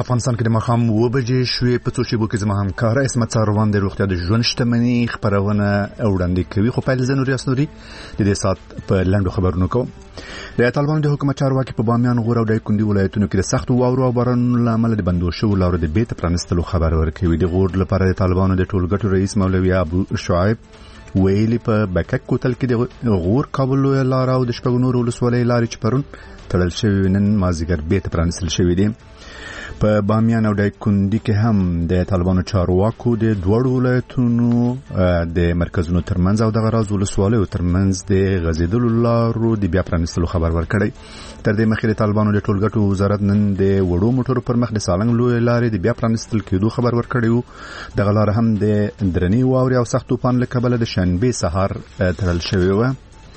افغانستان کې د مخام و بجې شوې په څو شیبو کې زما همکار اسمت ساروان د روغتیا د ژوند شتمنۍ خبرونه وړاندې کوي. خو پیل زنوري اسنوري د دې سات په لاندو خبرونو کوم. د طالبانو د حکومت چارواکي په بامیان غور او دایکندي ولایتونو کې د سخت واورو او بارانونو لامل د بندو شو لارو د بیت پرانستلو خبر ورکوي. د غور لپاره د طالبانو د ټولګټو رئیس مولوي ابو شعیب ویلي په بکک کوتل کې د غور کابل لار او د شپږ نور ولسوالۍ لارې چې پرون تړل شوی نن مازیګر بیت پرانستل شوی دي. په بامیان او دایکندي کې هم د طالبانو چارواکو د دوړو ولایتونو د مرکزونو ترمنځ او د غراز ولسوالیو ترمنځ د غزیدلو لارو د بیا پرانستلو خبر ورکړی. تر دې مخکې د طالبانو د ټولګټو وزارت نن د وړو موټرو پر مخ د سالنګ لوی لارې د بیا پرانستل کېدو خبر ورکړی و. دغه لار هم د درنې واورې او سخت طوفان له کبله د شنبې سهار تړل شوی و.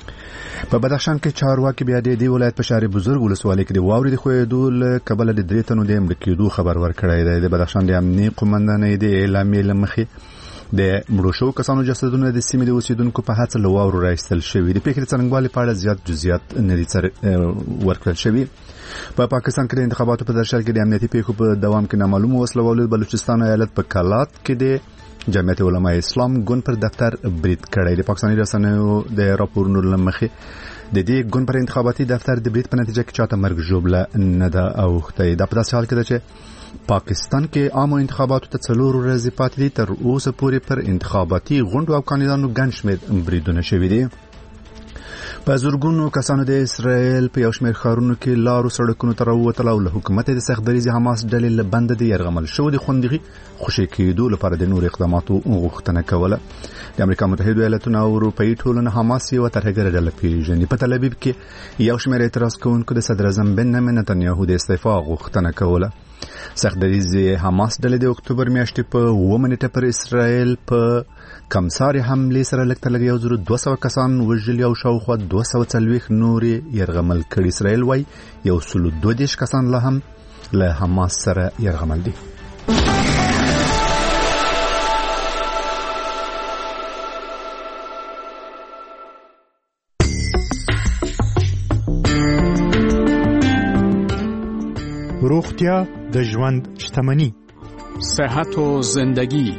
په بدخشان کې چارواکي بیا د ولایت په شهر بزرګ ولسوالۍ کې د واورې د خوېدو له کبله د درې تنو د مړه کېدو خبر ورکړی دی. د بدخشان د امنیي قومندانۍ د اعلامیې له مخې د مړو شوو کسانو جسدونه د سیمې د اوسیدونکو په هڅه له واورو راایستل شوي. د پېښې د څرنګوالي په اړه زیات جزئیات نه دي ورکړل شوي. په پاکستان کې د انتخاباتو په درشل کې د امنیتي پیښو په دوام کې نامعلومه وسلوالو د بلوچستان ایالت په کلات کې د جمعیت علماء اسلام ګوند پر دفتر برید کړی. د پاکستاني رسنیو د راپورونو لمخې د دې ګوند پر انتخاباتي دفتر د برید په نتیجه کې چاته مرګ ژوبله نه ده اوښتې. دا په داسې حال کې ده چې پاکستان کې عامو انتخاباتو ته 4 ورځې پاتې دي. تر اوسه پورې پر انتخاباتي غونډو او کاندیدانو ګڼ شمېر بریدونه شوي دي. په زورګونو کسانو د اسرائیل په یو شمېر ښارونو کې لارو سړکونو ته راووتل او له حکومت د سخت دریځ حماس ډلې له بنده د یرغمل شو د خوندغي خوشي کېدو لپاره د نور اقداماتو غوښتنه کوله. د امریکا متحده ایالاتونو او اروپאי ټولنه حماس یو ترهګر ډله پیژني. په تل ابیب کې یو شمېر اعتراض کوونکو د صدر اعظم بنیامین نتنیاهو د استعفا غوښتنه کوله. سخت دریځ حماس ډلې د اکتوبر میاشتې په 9 منټه پر اسرائیل په کمساري حمله سره لکه 200 کسان وژلي او شاوخوا 240 نور يرغمل کړي. اسرائیل وايي 122 کسان لا هم له حماس سره يرغمل دي. روغتیا د ژوند شتمنی، صحت و زندگی.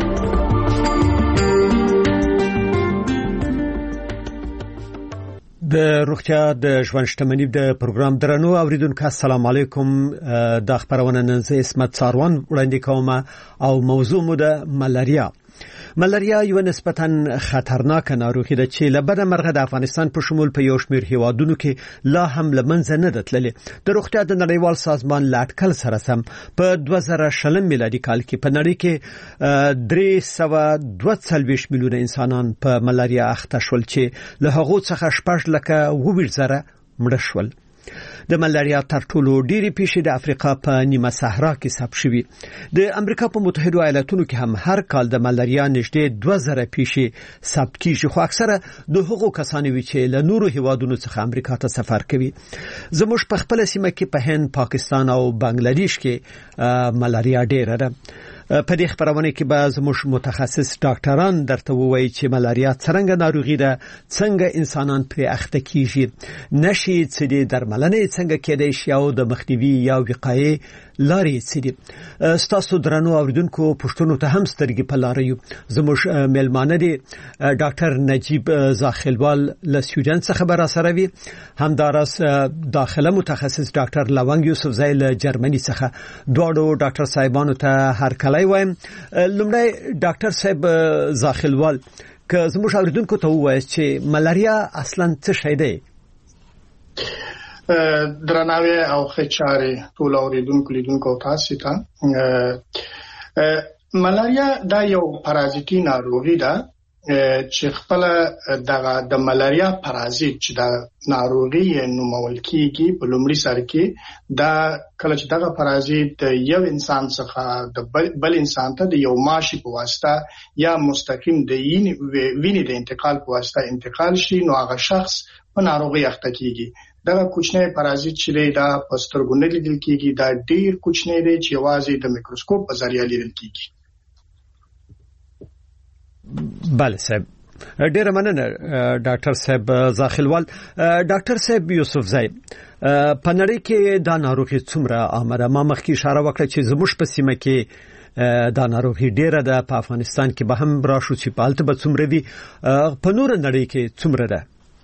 د روغتیا د ژوند شتمنی د پروګرام درنو اوریدونکو السلام علیکم. د خبرونه نن زه اسمت ساروان وړاندې کوم او موضوع مو د ملاریا. ملاریا یو نسبتاً خطرناک ناروغي ده چې له بده مرغه د افغانستان په شمول په یو شمېر هیوادونو کې لا هم له منځه نه ده تللې. د روغتیا د نړیوال سازمان له اټکل سره سم په 2020 میلادي کال کې په نړۍ کې 342 میلیونه انسانان په ملاریا اخته شول چې له هغو څخه 6,20,000 مړه شول. د ملاریا تر ټولو ډېری پیښې د افریقا په نیمه صحرا کې ثبت شوې. د امریکا په متحده ایالاتونو کې هم هر کال د ملاریا نږدې 2000 پیښې ثبت کیږي، خو اکثره د هغو کسانو وی چې له نورو هیوادونو څخه امریکا ته سفر کوي. زموږ په خپل سیمه کې په هند، پاکستان او بنگلاديش کې ملاریا ډېره ده. په دې خبرونه کې به زموږ متخصص ډاکټران درته وایي چې ملاریا څنګه ناروغي ده، څنګه انسانان پرې اخته کیږي، نشي څه دي، درملنه څنګه کېدای شي او د مخنیوي یا وقایې لارې څه دي. ستاسو درنو اوریدونکو پښتنو ته هم سترګې په لار یو. زموږ مېلمانه دي ډاکټر نجیب زاخیلوال له سویډن څخه به را سره وي، همداراز داخله متخصص ډاکټر لونګ یوسفزی له جرمني څخه. دواړو ډاکټر صاحبانو ته هر کله وایم. لومړی ډاکټر صاحب زاخیلوال، که زموږ اوریدونکو ته ووایي چې ملاریا اصلا څه شی دی؟ درناوی او خچاري ټول اوریدونکو لیدونکو تاسو ته. ملاریا دا یو پارازیتي ناروغي ده چې خپل د ملاریا پارازیت چې د ناروغي نومول کیږي په لومړي سر کې دا کله چې دغه پارازیت یو انسان څخه د بل انسان ته د یو ماشي په واسطه یا مستقیم د وینې د انتقال په واسطه انتقال شي، نو هغه شخص په ناروغي اخته کیږي. دغه کوچنی پارازیت چې دا په سترګو نه لیدل کیږي، دا ډیر کوچنی دی چې یوازې د میکروسکوپ په ذریعہ لیدل کیږي. بله صاحب، ډیره مننه ډاکټر صاحب زاخیلوال. ډاکټر صاحب یوسف زئی په نړۍ کې دا ناروغي څومره عامه؟ ما مخکې اشاره وکړه چې زموږ په سیمه کې دا ناروغي ډیره ده، په افغانستان کې به هم راشو چې په الته به څومره وي، په نور نړۍ کې څومره ده؟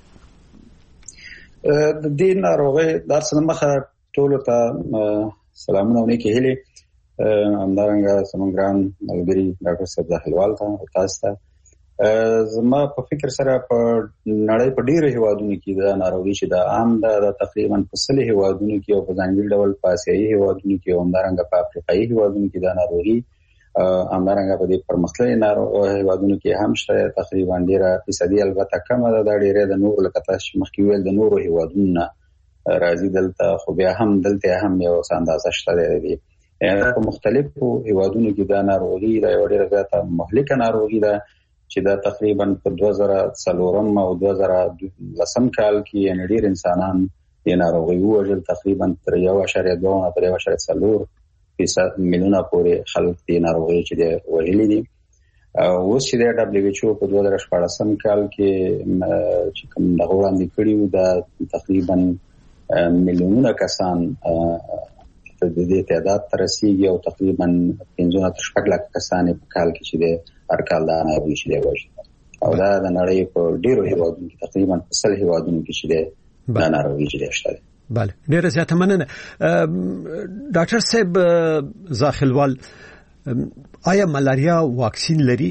د دې ناروغي د سمخه ټولو ته سلامونه ونکي هلي همدارنګه سمګران ملګری ډاکټر صاحب زاخیلوال ته تاسو ته زما په فکر سره په نړۍ په ډیرو هیوادونو کې دا ناروغي چې دا عام ده، تقریبا په 100 هیوادونو کې او په ځانګړي ډول په آسیایي هیوادونو کې او همدارنګه په افریقایي هیوادونو کې دا ناروغي همدارنګه په دې پرمختللي هیوادونو کې هم شته، تقریبا ډیره فیصدي البته کمه ده، دا ډیره د نورو لکه تاسو مخکې ویل د نورو هیوادونو راځي دلته، خو بیا هم دلته هم یو اندازه شته دی. په مختلفو هیوادونو کې دا ناروغي دا یو ډیره زیاته مهلکه ناروغي ده چې دا تقریبا په 2004 او 2010 کال کې یعنی ډیر انسانان یې ناروغي وژل، تقریبا تر 1.2 تر 1.4 میلیونه پورې خلک دې ناروغي چې دی وژلي دي. اوس چې د WHO په 2014 کال کې چې کوم دغه وړاندې کړي و دا تقریبا میلیونونه کسان د دې تعداد تر رسیدي او تقریبا 15 تر 16 لک کسان په کال کې چې د هر کال دا ناروغي چې دی وژل، او دا د نړۍ په ډیرو هیوادونو کې تقریبا 100 هیوادونو کې چې دا ناروغي چې دی شته. بله ډیره زیاته مننه. ډاکټر صاحب زاخیلوال، آیا ملاریا واکسین لري؟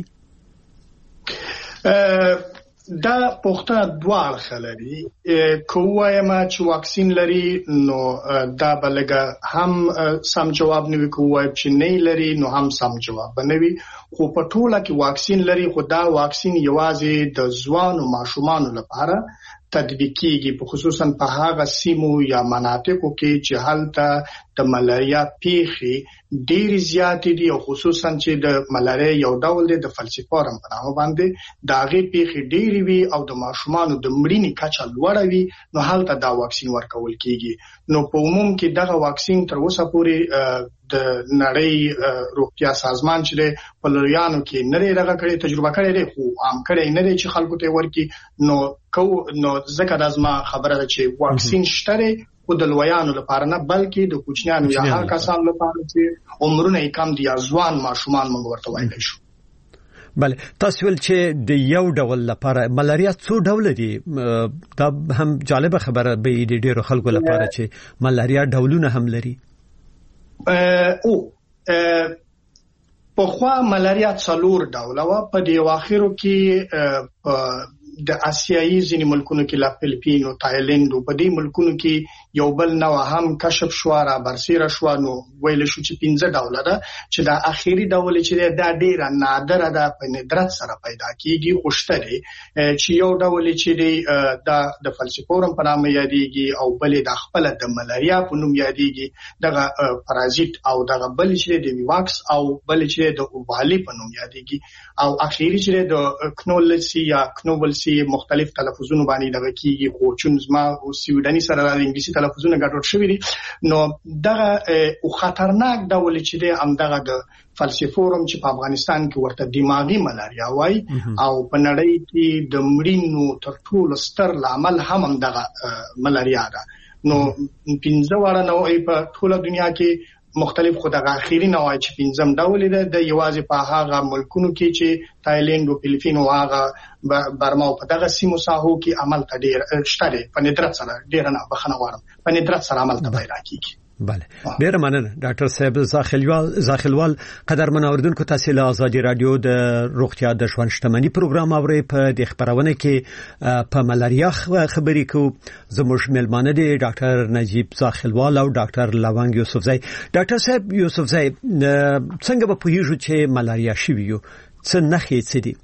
دا پوښتنه دوه اړخه لري. کووایم چې واکسین لري نو دا بلګه هم سم جواب نه وي، کووایم چې نه لري نو هم سم جواب نه وي. خو په ټوله کې واکسین لري، خو دا واکسین یوازې د ځوانو ماشومانو لپاره تطبیق کیږي، په خصوصا په هغه سیمو یا مناطقو کې چې هلته د ملاریا پیښې ډېر زیات دي او خصوصا چې د ملاریا یو ډول دی د فلسفارم په نامه باندې دا غي پیښې ډېر وي او د ماشومانو د مړینې کچه لوړه وي، نو هلته دا واکسین ورکول کیږي. نو په عموم کې دغه واکسین تر اوسه پورې د نړۍ روغتیا سازمان چې په لویانو کې نری دغه کړي تجربه کړي دي، خو عام کړي نه دي چې خلکو ته ورکي. نو ځکه د ازما خبره ده چې واکسین شته خو د لویانو لپاره نه، بلکې د کوچنیانو یا هر کسانو لپاره چې عمرونه یې کم دي یا ځوان ماشومان موږ ورته وایي شو. بله تاسو ول چې د یو ډول لپاره ملاریا څو ډول دي؟ دا هم جالبه خبره به دي ډیرو خلکو لپاره چې ملاریا ډولونه هم لري. په خوا ملاریا 4 ډوله و، په دې واخرو کې د آسیایي ځینې ملکونو کې لا فلیپین او تایلند په دې ملکونو کې یو بل نو هم کشف شو را برسیره شو، نو ویل شو چې 15 ډوله ده چې دا اخیری ډول چې دا ډیره نادره ده، په ندرت سره پیدا کیږي. خوشتري چې یو ډول چې د فلسفورم په نامه یادېږي او بل د خپل د ملاریا په نوم یادېږي، دغه پارازیت او دغه بل چې د ویواکس او بل چې د اوبالي په نوم یادېږي، او اخیری چې د کنولسی یا کنوولسی مختلف تلفظونه باندې دغه کیږي. خو چون زما او سویډني سره د انګلیسي تلفظونه ګډوډ شوي دي، نو دغه او خطرناک ډول چې دی هم دغه د فلسفورم چې په افغانستان کې ورته دماغي ملاریا وای، او په نړۍ کې د مړینو تر ټولو ستر لامل هم دغه ملاریا ده. نو 15 وړه نوعي په ټوله دنیا کې مختلف خو دغه اخیری نوعي چې 15 ډول ده د یوازې په هغه ملکونو کې چې تایلند او فلیپین او هغه برما په دغه سیمو ساحو کې عمل ته ډیر شته، په ندرت سره ډیر نه بخنه وارم په ندرت سره عمل ته پیدا کیږي. بله ډیر مننه ډاکټر صاحب زاخیلوال. قدرمن اوریدونکو تاسو له آزادي رادیو د روغتیا د ژوند شتمنۍ پروګرام اورئ. په دې خبرونه کې په ملاریا خبرې کوو. زموږ ملمانه دي ډاکټر نجیب زاخیلوال او ډاکټر لونګ یوسفزئی. ډاکټر صاحب یوسفزئی، څنګه به پوهیږو چې ملاریا شوی یو؟ څه نښې څه دي؟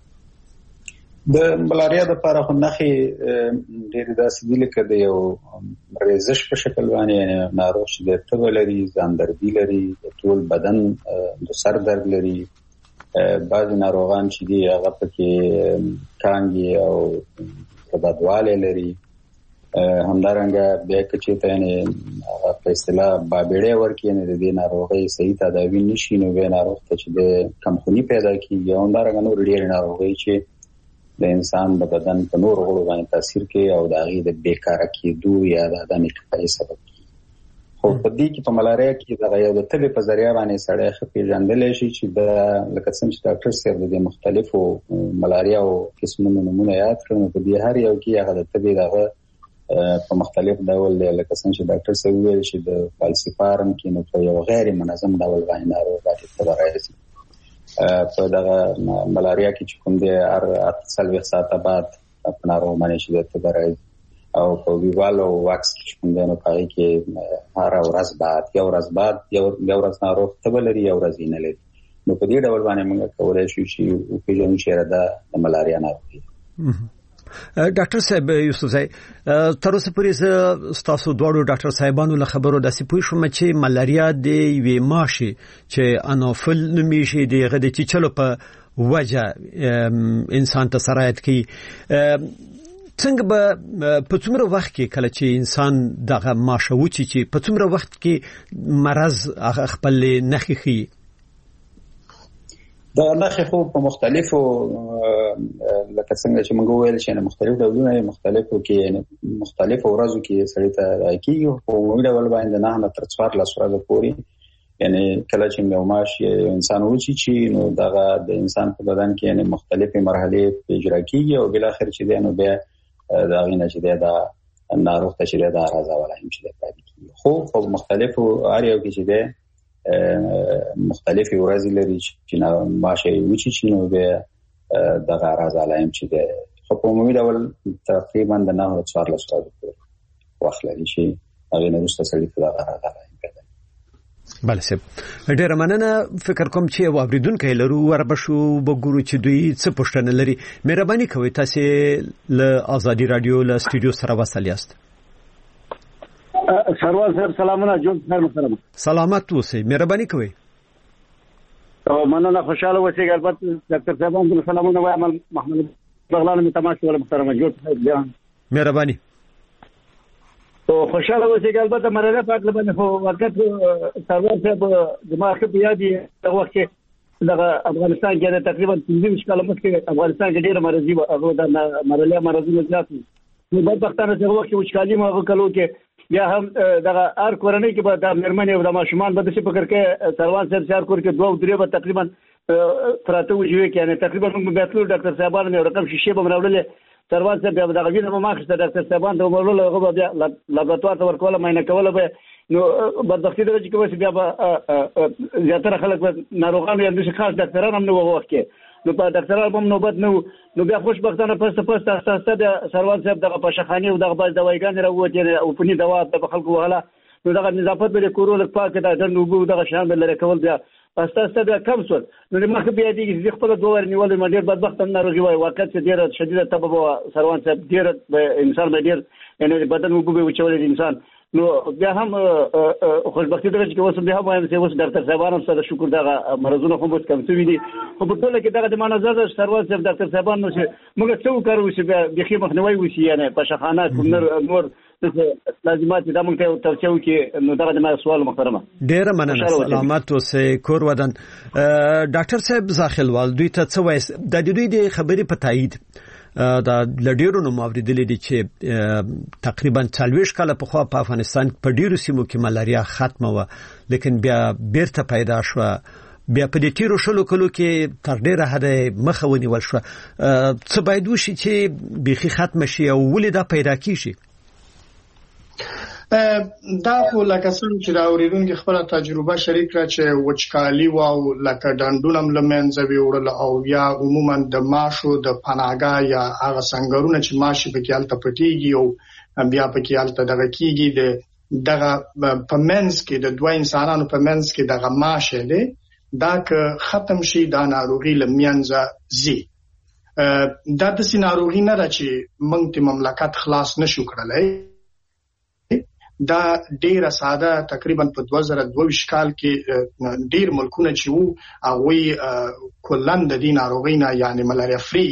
د ملاریا د لپاره خو نښې ډېرې داسې دي لکه د یو ریزش په شکل باندې، ناروغ چې د تبه لري، ځان دردي لري، ټول بدن د سر درد لري. بعضې ناروغان چې دي هغه پکې کانګې او بدوالی لري. همدارنګه بیا که چېرته یعنې هغه په اصطلاح بابېړی ورکړي، یعنې د دې ناروغۍ صحیح تداوي نشي، نو بیا ناروغ ته چې د کمخوني پیدا کېږي. او همدارنګه نور ډېرې ناروغۍ چې د انسان د بدن په نور غړو باندې تاثیر کوي او د هغې د بیکاره کېدو یا د عدم ارتقایي سبب کېږي. خو په دې کې په ملاریا کې دغه یو د تبې په ذریعه باندې سړی ښه پېژندلی شي چې د لکه څنګه چې ډاکټر صاحب د دې مختلفو ملاریاو قسمونو نومونه یاد کړل، نو په دې هر یو کې هغه د تبې دغه په مختلف ډول لکه څنګه چې ډاکټر صاحب وویل چې د فالسیپارم کې نو په یو غیر منظم ډول باندې ناروغۍ ته راځي. په دغه ملاریا کې چې کوم دی هر 48 ساعته بعد په ناروغ باندې چې د تبه راځي، او په ویوال او واکس کې کوم دی نو په هغې کې هر ورځ بعد یو ورځ ناروغ تبه لري، یو ورځ یې نه لري. نو په دې ډول باندې موږ کولی شو چې وپېژنو چې دا د ملاریا ناروغي ده. ډاکټر صاحب یوسف زئی، تر اوسه پورې ستاسو دواړو ډاکټر صاحبانو له خبرو داسې پوه شوم چې ملاریا د یوې ماشي چې انوفل نومیږي دغه د چیچلو په وجه انسان ته سرایت کوي. څنګه به په څومره وخت کې کله چې انسان دغه ماشه وچی چې په څومره وخت کې مرض خپل نښې ښیي؟ دا نښې خو په مختلفو لکه څنګه چې موږ وویل چې مختلف ډولونه مختلفو کې مختلفو ورځو کې سړی ته راکېږي. خو عمومي ډول باندې 9 تر 14 ورځې پورې، یعنی کله چې یو ماش انسان وچی چې نو دغه د انسان په بدن کې یعنی مختلفې مرحلې اجرا کېږي او بل اخر چې دی نو بیا دا غینه چې دا ناروغ ته چې دا راځي ولایم چې دا پاتې کیږي. خو په مختلفو اړیو کې چې دی مختلفې ورځې لري چې ماشه وچی چې نو بیا دغه راځي ولایم چې دی. خو په عمومي ډول تقریبا د 9 تر 14 ورځې پورې وخت لري چې هغه نه وروسته سړی ته دغه راځي ولایم کوي. بله صاحب، ډېر مننه. فکر کوم چې واوریدونکو لرو وربشو وګورو چې دوی څه پوښتنه لري. مهرباني کوئ تاسو له آزادي رادیو له سټوډیو سره وصل یاست. سروال صاحب سلامونه، جون محترم. سلامت اوسئ، مهرباني کوئ. او مننه، خوشاله اوسئ. البته ډاکټر صاحبانو سلامونه وایم. محمد بغلان می تماش ولا محترم جون صاحب، مهرباني. تو خوشاله اوسئ. البته مرحله پاک لبنه خو وخت سروال صاحب دماغ په یادي هغه وخت دغه افغانستان کې تقریبا 15 کال مخکې افغانستان کې ډېر مرضی هغه د مرضی زیات نو بدبختانه هغه وخت وچکالي ما وکړو کې یا هم دغه ار کورنۍ کې به د مرمنې او د ماشومان به د څه فکر کې سروال صاحب شهر کور کې 2-3 به تقریبا پراته وجوي کې یعنی تقریبا موږ به ټول ډاکټر صاحبانو مې رقم شیشه به مراولل. سروال صاحب بیا دغه وینه ما خسته ډاکټر صاحبان ته ورول هغه بیا لابراتوار ته ورکول مینه کوله به نو بدبختی د چې کوم بیا زیاتره خلک ناروغان یا د خاص ډاکټران هم نو وخت کې نو په ډاکټرانو هم نوبت نو بیا خوشبختانه پسته اساسه د سروال صاحب دغه پښخانی او دغه باز دوايګان راوته او په ني دوا د خلکو وهله نو دغه نظافت به کورول پاک د نوبو دغه شان به لري کول بیا اساسه بیا کم شول. نو مخ بیا دې خپل دوه نیول ما ډیر بدبخت ناروغي وای واقعیت ډیر شدیده تبه سروال صاحب ډیر انسان به ډیر یعنی بدن وګو به وچول انسان نو بیا هم خوشبختی درته چې اوس بیا هم وایم چې اوس ډاکټر صاحبانو سره شکر دغه مرزونه خو بس کم شوی دي. خو په ټول کې دغه د منظر سروال صاحب ډاکټر صاحبانو چې موږ څه وکړو چې بیا خې مخنوي وشي یعنی په شخانات نور لازمات د موږ ته توصیه وکړي. نو دغه د ما سوال محترمه ډیر مننه. سلامت اوسئ کور ودان. ډاکټر صاحب زاخلوال دوی ته څه وایي د دوی د خبرې په تایید دا لډیرو نو موریدلې دي چې تقریبا 40 کال په خوا په افغانستان په ډیرو سیمو کې ملاریا ختمه و، لیکن بیا بیرته پیدا شو. بیا په دې تیرو شلو کلو کې تر ډیره حد مخه ونیول شو. څه باید وشي چې بيخي ختم شي او ولې دا پیدا کیږي؟ دا خو لکه څنګه چې دا اوریدونکو خپل تجربه شریک کړه چې وچکالي او لکه ډنډونم لمنځه ویوړل او یا عموما د ماشو د پناهګاه یا هغه څنګهونه چې ماشي په کېالت پټيږي او بیا په کېالت دغه کیږي دغه پمنس کې د دوه انسانانو پمنس کې دغه ماشه دی دا که ختم شي دا ناروغي لمنځه زی دا د سيناروغي نه راچی موږ ته مملکت خلاص نشو کړلای. دا ډیره ساده تقریبا په 2022 کال کې ډیر ملکونه چې وو هغه کلن د دې ناروغۍ نه یعنی ملاریا فری یا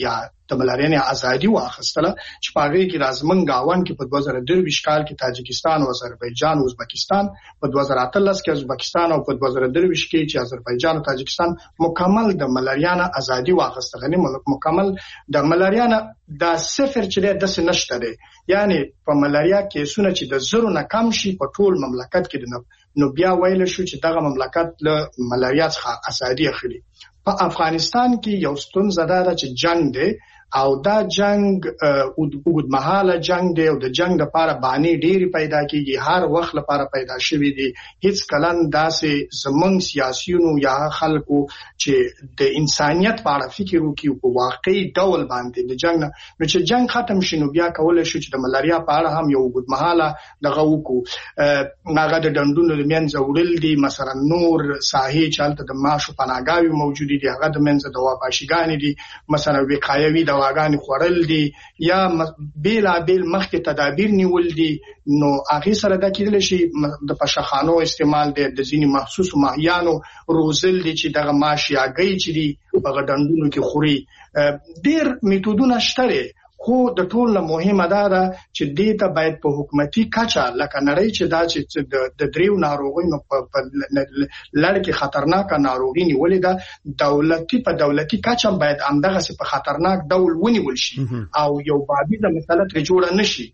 د ملاریا نه ازادي واخیستله چې پاغي کې لازمن گاوان کې په 2023 کال کې تاجکستان او آذربایجان او ازبکستان په 2013 کې ازبکستان او په 2023 کې چې آذربایجان او تاجکستان مکمل د ملاریا نه ازادي واخیستله نه مکمل د ملاریا نه د صفر چې د نشته دی یعنی په ملاریا کیسونه چې د زرو نه کم شي په ټول مملکت کې نو بیا ویل شو چې دغه مملکت له ملاریا څخه ازادي اخلي. په افغانستان کې یو ستونزه ده چې جنگ دی او دا جنگ اوږدمهاله جنگ دی او د جنگ لپاره باندې ډېری پیدا کیږي هر وخت لپاره پیدا شوی دی هیڅ کلن داسې زمونږ سیاسيونو یا خلکو چې د انسانيت په اړه فکر وکړي په واقعي ډول باندې د جنگ نو چې جنگ ختم شي نو بیا کولای شو چې د ملاریا په اړه هم یو اوږدمهاله دغه وکړو هغه د ډنډونو د منځ وړل دي مثلا نور ساحې چالت د ماشو پناګاوي موجود دي هغه د منځ د واباشګان دي مثلا وقایوي دواګان خورل دي یا بیلا بیل مخکې تدابیر نیول دي نو هغه سره د کېدل شي د پشخانو استعمال د ځینی مخصوص ماهیانو روزل دي چې دغه ماشي اگې چې دي په غډندونو کې خوري ډېر میتودونه شته خو د ټول مهمه ده چې دیتا باید په حکومتي کچه لکه نړۍ چې دا چې د دریو ناروغیو په لړ کې خطرناک ناروغي نیولې ده په دولتي کچه باید همدغه څه په خطرناک ډول ونیول شي او یو بابیزه مسله ترې جوړه نشي.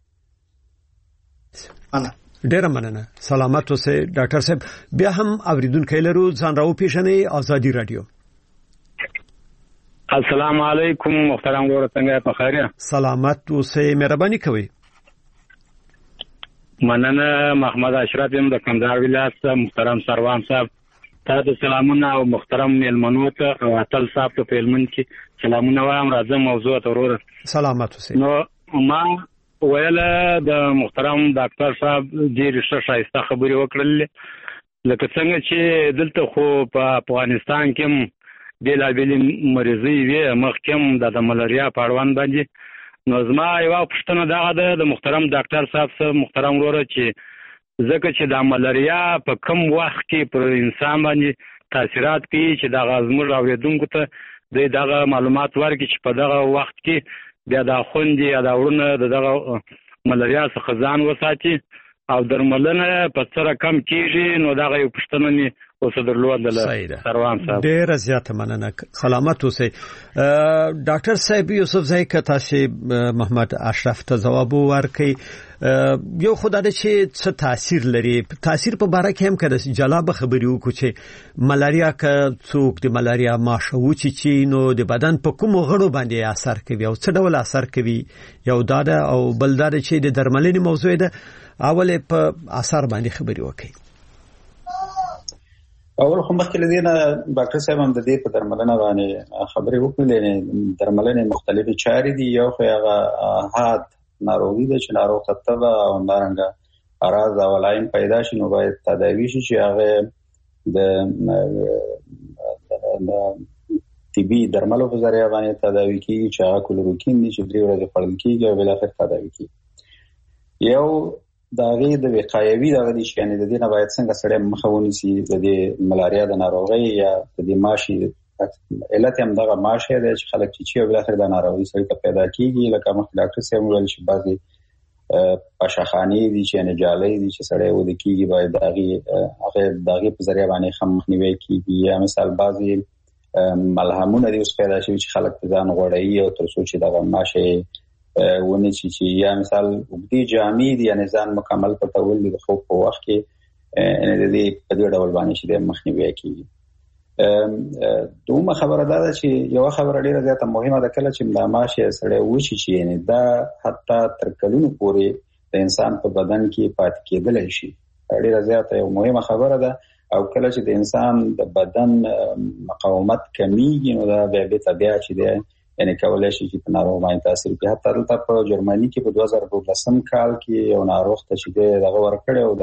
انا ډیر مننه سلامت اوسه ډاکټر صاحب بیا هم اوریدونکو لرو ځان راو پیښنې ازادي رادیو. السلام علیکم محترم ورور څنګه په خیر سلامت اوسه مهرباني کوي. مننه محمد اشرف یم د کندهار ولایت محترم سروان صاحب ته د سلامونه او محترم میلمنو ته او اتل صاحب ته په علمن کې سلامونه وایم راځم موضوع ته ورور سلامت اوسه. نو ما ویل د محترم ډاکټر صاحب ډیر شایسته خبرې وکړل لکه څنګه چې دلته خو په افغانستان کې بیلابیل مریضي وي مخکم د ملاریا په اړوند باندې نو زما یو پښتنه ده د محترم ډاکټر صاحب سره محترم وروره چې ځکه چې د ملاریا په کم وخت کې پر انسان باندې تاثیرات کوي چې د غزمر اوریدونکو ته دغه معلومات ورکړي چې په دغه وخت کې بیا د خوندې یا د ورونه دغه ملاریا څخه ځان وساتي او درملنه په سره کم کیږي نو دغه یو پښتنه نه اوس درلودل سروان صاحب ډیر زیات مننه سلامت اوسئ. ډاکټر صاحب یوسف زئی کته چې محمد اشرف ته جواب ورکړي یو خدای چې څه تاثیر لري تاثیر په باره کې هم کړه جلاب خبري وکړو چې ملاریا که څوک د ملاریا ماشه وچی نو د بدن په کوم غړو باندې اثر کوي او څه ډول اثر کوي یو داده او بل داده چې د درملنې موضوع ده اوله په اثر باندې خبري وکړي. اول خو مخکې لدينا ډاکټر صاحب هم د دې په درملنه باندې خبرې وکړلې درملنه مختلفي چارې دي یو خو هغه حاد ناروغي ده چې ناروغ ته تبه او همدارنګه اراز او لایم پیدا شي نو باید تداوی شي چې هغه د طبي درملو په ذریعہ باندې تداوی کیږي چې هغه کلوروکین دي چې 3 ورځې خوړل کیږي او بل اخر تداوی کیږي. یو داغه د وقایوي دغه دي چې د دې نه باید څنګه سړی مخاوني سي د دې ملاریا د ناروغي یا د دې ماشي علت هم دغه ماشي دی چې خلک چې بل اخر د ناروغي سره پیدا کیږي لکه مخکې ډاکټر صاحب ویل چې بعضي پاشخانی دي چې نه جالي دي چې سړی ود کیږي باید دغه په ذریعہ باندې خم مخنیوي کیږي یا مثال بعضي ملهمونه دي اوس پیدا شوي چې خلک په ځان غوړي او تر څو چې دغه ماشي ونه چې یا مثال وګړي جامې دي یعنی ځان مکمل پټول دي خو په وخت کې ان دې په دې ډول باندې چې مخنیوي کیږي. دومره خبره ده چې یو خبره ډیره زیاته مهمه ده کله چې د ماشه سره وشي چې یعنی دا حتی تر کلونو پورې د انسان په بدن کې پاتې کېدل شي ډیره زیاته یو مهمه خبره ده او کله چې د انسان د بدن مقاومت کمیږي نو دا به طبيعت چې ده یعنی کولای شي چې په ناروغ باندې تاثیر کوي. حتی دلته په جرمني کې په 2012 کال کې یو ناروغ ته چې دغه ورکړ او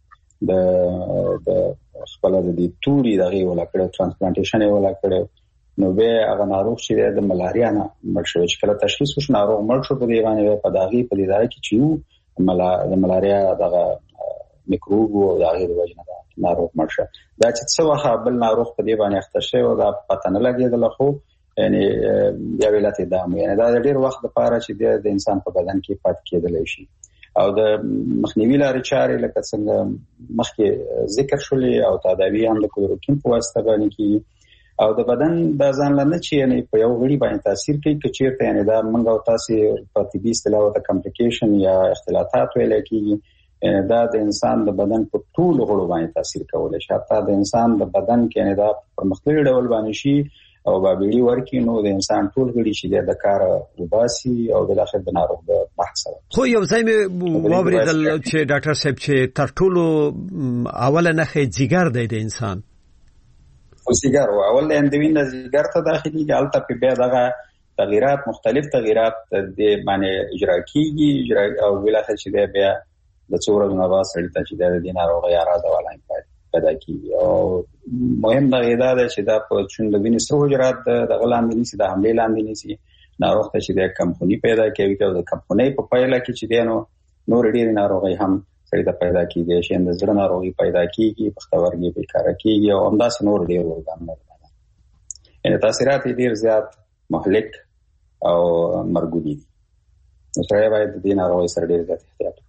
د خپل د توري دغه ولکړ ترانسپلانټیشن ولکړ نو به هغه ناروغ چې د ملاریا نه مړ شو چې کله تشخیص وشو ناروغ مړ شو په دې باندې په دغه کې چې د ملاریا دغه میکروب او دغه د وجنه ناروغ مړ شو دا چې څه وخت بل ناروغ په دې باندې اخته شو دا پته نه لګیدل خو یعنی یا ولات دام یعنی دا ډیر وخت لپاره چې د انسان په بدن کې پات کېدلی شي او د مخنیوي لارې چارې لکه څنګه مخکې ذکر شولې او تداوی هم د کلوروکین په واسطه باندې کې او د بدن د ځان لنه چې یعنی په یو غړي باندې تاثیر کوي چې چیرته یعنی دا موږ او تاسو په طبي اصطلاح ته کمپلیکیشن یا اختلالات ویل کېږي دا د انسان د بدن په ټول غړو باندې تاثیر کوي حتی د انسان د بدن کې یعنی دا پرمختللي ډول باندې شي او بابلی ورکی نو د انسان ټول غړي چې د کار وباسي او د اخر د ناروغ د بحث خو یو ځای مې واوریدل چې ډاکټر صاحب چې تر ټولو اوله نښه جګر دی د انسان او سیګار او اول اندوین د سیګار ته داخلي حالت په بیا دغه تغیرات مختلف تغیرات د باندې اجرا کیږي او بلاخره چې بیا د څورو نه واسطه چې د ناروغ یا راځه ولاین پیدا کیږي او مهم دا دا چې دا په چون د وینې سره حجرات د غلاندې نشي د حمله لاندې نشي ناروغ ته چې د کمپونی پیدا کوي او د کمپونی په پایله کې چې د نور ډیر ناروغي هم سړي ته پیدا کیږي چې د زړه ناروغي پیدا کیږي پښتورګي په کار کیږي او همداس نور ډیر ورګان یعنی تاثیرات ډیر زیات مهلک او مرګونی دي سره باید د ناروغي سره ډیر زیات احتیاط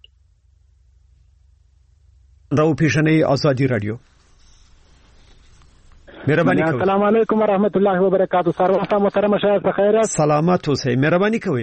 راو پیشنې ازادي رادیو مهرباني کوئ. السلام علیکم ورحمت الله وبرکاتہ. سرواستا محترم شاید بخیر سلامت اوسئ. مهرباني کوئ.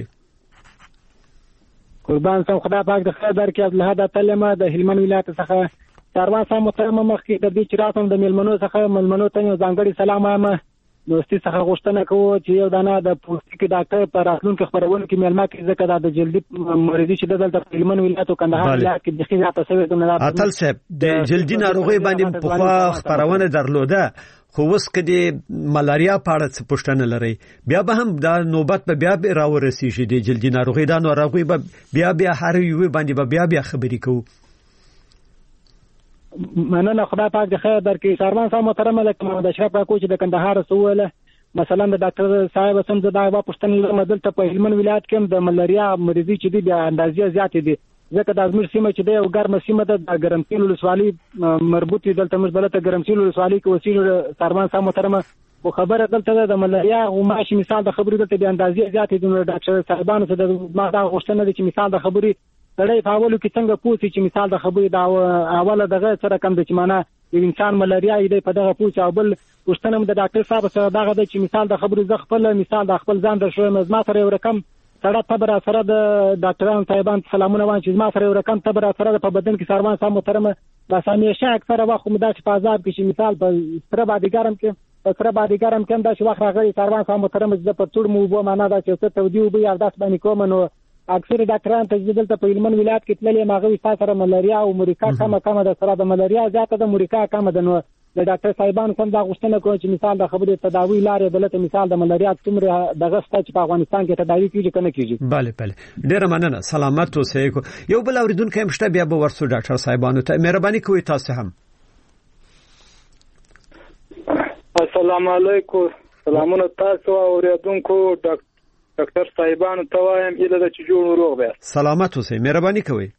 قربان سم خدا پاک د خیر در کې عبدالهادي تلمه د هلمند ولایت څخه. سرواستا محترم مخکې د دې چراتم د ملمنو څخه ملمنو ته ځانګړي سلام وایم. دوستي څخه غوښتنه کوو چې یو دانه د پوستکي ډاکټر پر راتلونکو خبرونه کې مېلمه کې ځکه د جلدي مریضي چې دلته هلمند ولایت او کندهار ولایت کې د خیزه تاسو ته اتل صاحب د جلدي ناروغي باندې په خوا خبرونه درلوده خو اوس کدي ملاریا په اړه څه پوښتنه لري بیا به هم دا نوبت به بیا راورسیږي د جلدي ناروغي دا ناروغي به بیا هر یو باندې بیا خبرې کوو. مننه خدای پاک د خیر درکې. سروان صاحب محترم لکه محمد اشرف کاکو چې د کندهار سوله مثلا د ډاکټر صاحب سم زدا وا پښتنه مدل ته په هلمند ولایت کې د ملاریا مریضي چې دی بیا اندازې زیات دي ځکه د ازمیر سیمه چې دی او ګرم سیمه د ګرمسیر ولسوالۍ مربوط دي دلته موږ بلته ګرمسیر ولسوالۍ کې وسیله سروان صاحب محترم خو خبره دلته د ملاریا او ماشي مثال د خبرې دلته بیا اندازې زیات دي د ډاکټر صاحبانو څخه د ما دا غوښتنه دي چې مثال د خبرې سړی په اولو کې څنګه پوښتې چې مثال د خبرې دا اوله دغه سره کم د چې معنا یو انسان ملاریا دی په دغه پوښتنه او بل پوښتنه د ډاکټر صاحب سره دغه د چې مثال د خبرې ز خپل مثال د خپل ځان د شوم ما سره یو رقم سره تبر سره د ډاکټرانو صاحبان سلامونه وان چې ما سره یو رقم تبر سره په بدن کې سروان صاحب محترم بس همیشه اکثره وخت مدا چې په عذاب کې مثال په سره باندې ګرم کې دا چې وخت راغلی سروان صاحب محترم د په ټول مو بو معنا دا چې څه تودي وبي او داس باندې کوم نو اکثر ډاکټران ته دلته په هلمند ولایت کې تللې ماغوي سره ملاریا او موریکا کمه د سره د ملاریا زیاته د موریکا کمه د نو د ډاکټر صاحبان کوم دا غوښتنه کوي چې مثال د خبرې تداوی لارې بلته مثال د ملاریا څومره دغه ست چې په افغانستان کې تداوی کیږي کنه کیږي. بله ډیره مننه سلامت اوسئ. یو بل اوریدونکو هم شته بیا به ورسو ډاکټر صاحبانو ته مهرباني کوئ تاسو هم. السلام علیکم. سلامونه تاسو اوریدونکو ډاکټر صاحبانو ته وایم اله د چجوړ روغ بیا سلامت اوسئ. مهرباني کوئ.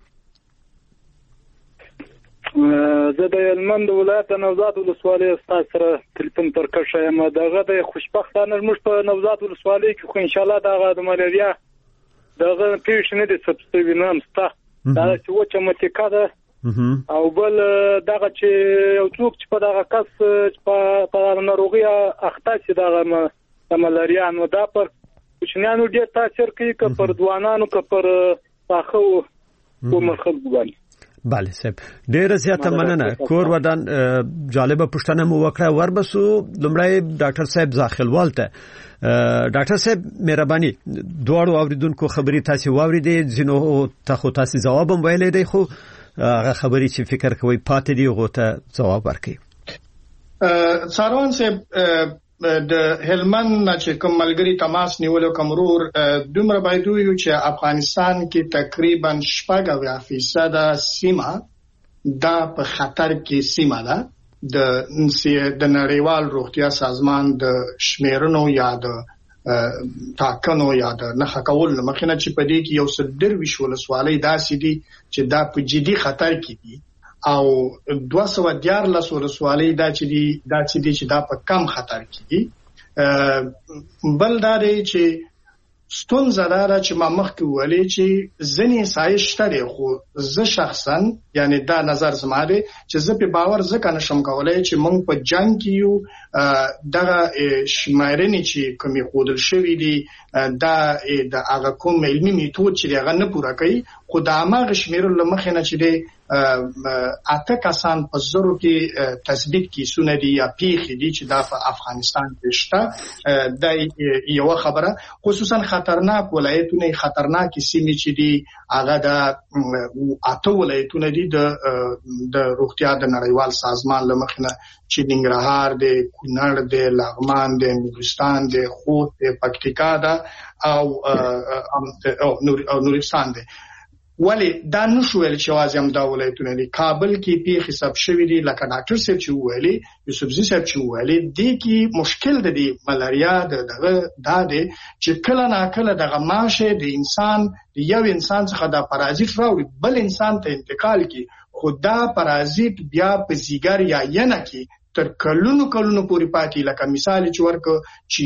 زه د هلمند ولایت نوزاد ولسوالۍ استاد سره تلیفون پر کښه یم دغه د خوشبختانه موږ په نوزاد ولسوالۍ کې خو ان شاء الله دغه د ملاریا دغه پیښ نه دي سبسټیوی نام ستا دا چې وچه متیکا ده او بل دغه چې یو څوک چې په دغه کس په ناروغي اخته شي دغه د ملاریا نو دا پر کوچنیانو ډېر تاثیر کوي که پر ځوانانو که پر پاخه عمر خلکو باندې. بله صاحب ډیره زیاته مننه. کور ودان جالبه پوښتنه مو وکړه وربسو لمړی ډاکټر صاحب زاخلوال ته. ډاکټر صاحب مهرباني دواړو اوریدونکو خبري تاسو واوریدې ځینو ته خو تاسو جواب هم ویلې دی خو هغه خبري چې فکر کوي پاتې دی غوته جواب ورکړي. ساروان صاحب د هلمند چې کوم ملګری تماس نیولو کومرور دومره باید ویو چې افغانستان کې تقریبا 80% سیمه دا په خطر کې سیمه ده د نړیوال روغتیا سازمان د شمیرنو یا د تاکنو یا د نخښه کول مخینه چې په دې کې یو څه درویش ولسوالۍ داسې دي چې دا په جدي خطر کې دي او 214 ولسوالۍ دا چې دا په کم خطر کې دي بل دا دی چې ستون زداره چې ما مخکې ویلې چې ځنې سایش ترې خو زه شخصا یعنی دا نظر زما دی چې زه په باور ځکه نشم کولای چې موږ په جنگ کې یو دغه شمارنې چې کومې ښودل شوي دي دا د هغه کوم علمي میتود چې هغه نه پوره کوي خو د هماغه شمیرو له مخې نه چې دی اته کسان په زرو کې تثبیت کیسونه دي یا پیښې دي چې دا په افغانستان کې شته دا یو خبره خصوصا خطرناک ولایتونه خطرناک سیمې چې دي هغه د اته ولایتونه دي د روغتیا د نړیوال سازمان له مخې نه چې ننګرهار دی کونړ دی لغمان دی نورستان دی خوست دی پکتیکا ده او نورستان دی ولی دا نشو ویل چې واځم دا ولایتونه دي کابل کې پیښې حساب شوې دي لکه ډاکټر صاحب چې ویلي یوسفزي صاحب چې ویلي دي کې مشکل دی ملاریا دغه دا دی چې کله ناکله دغه ماشه د انسان یو انسان څخه دا پرازیت راوړي بل انسان ته انتقال کی خدا پرازیت بیا په زیګر یا ینه کې تر کلونو پورې پاتې لکه مثال چې ورکو چې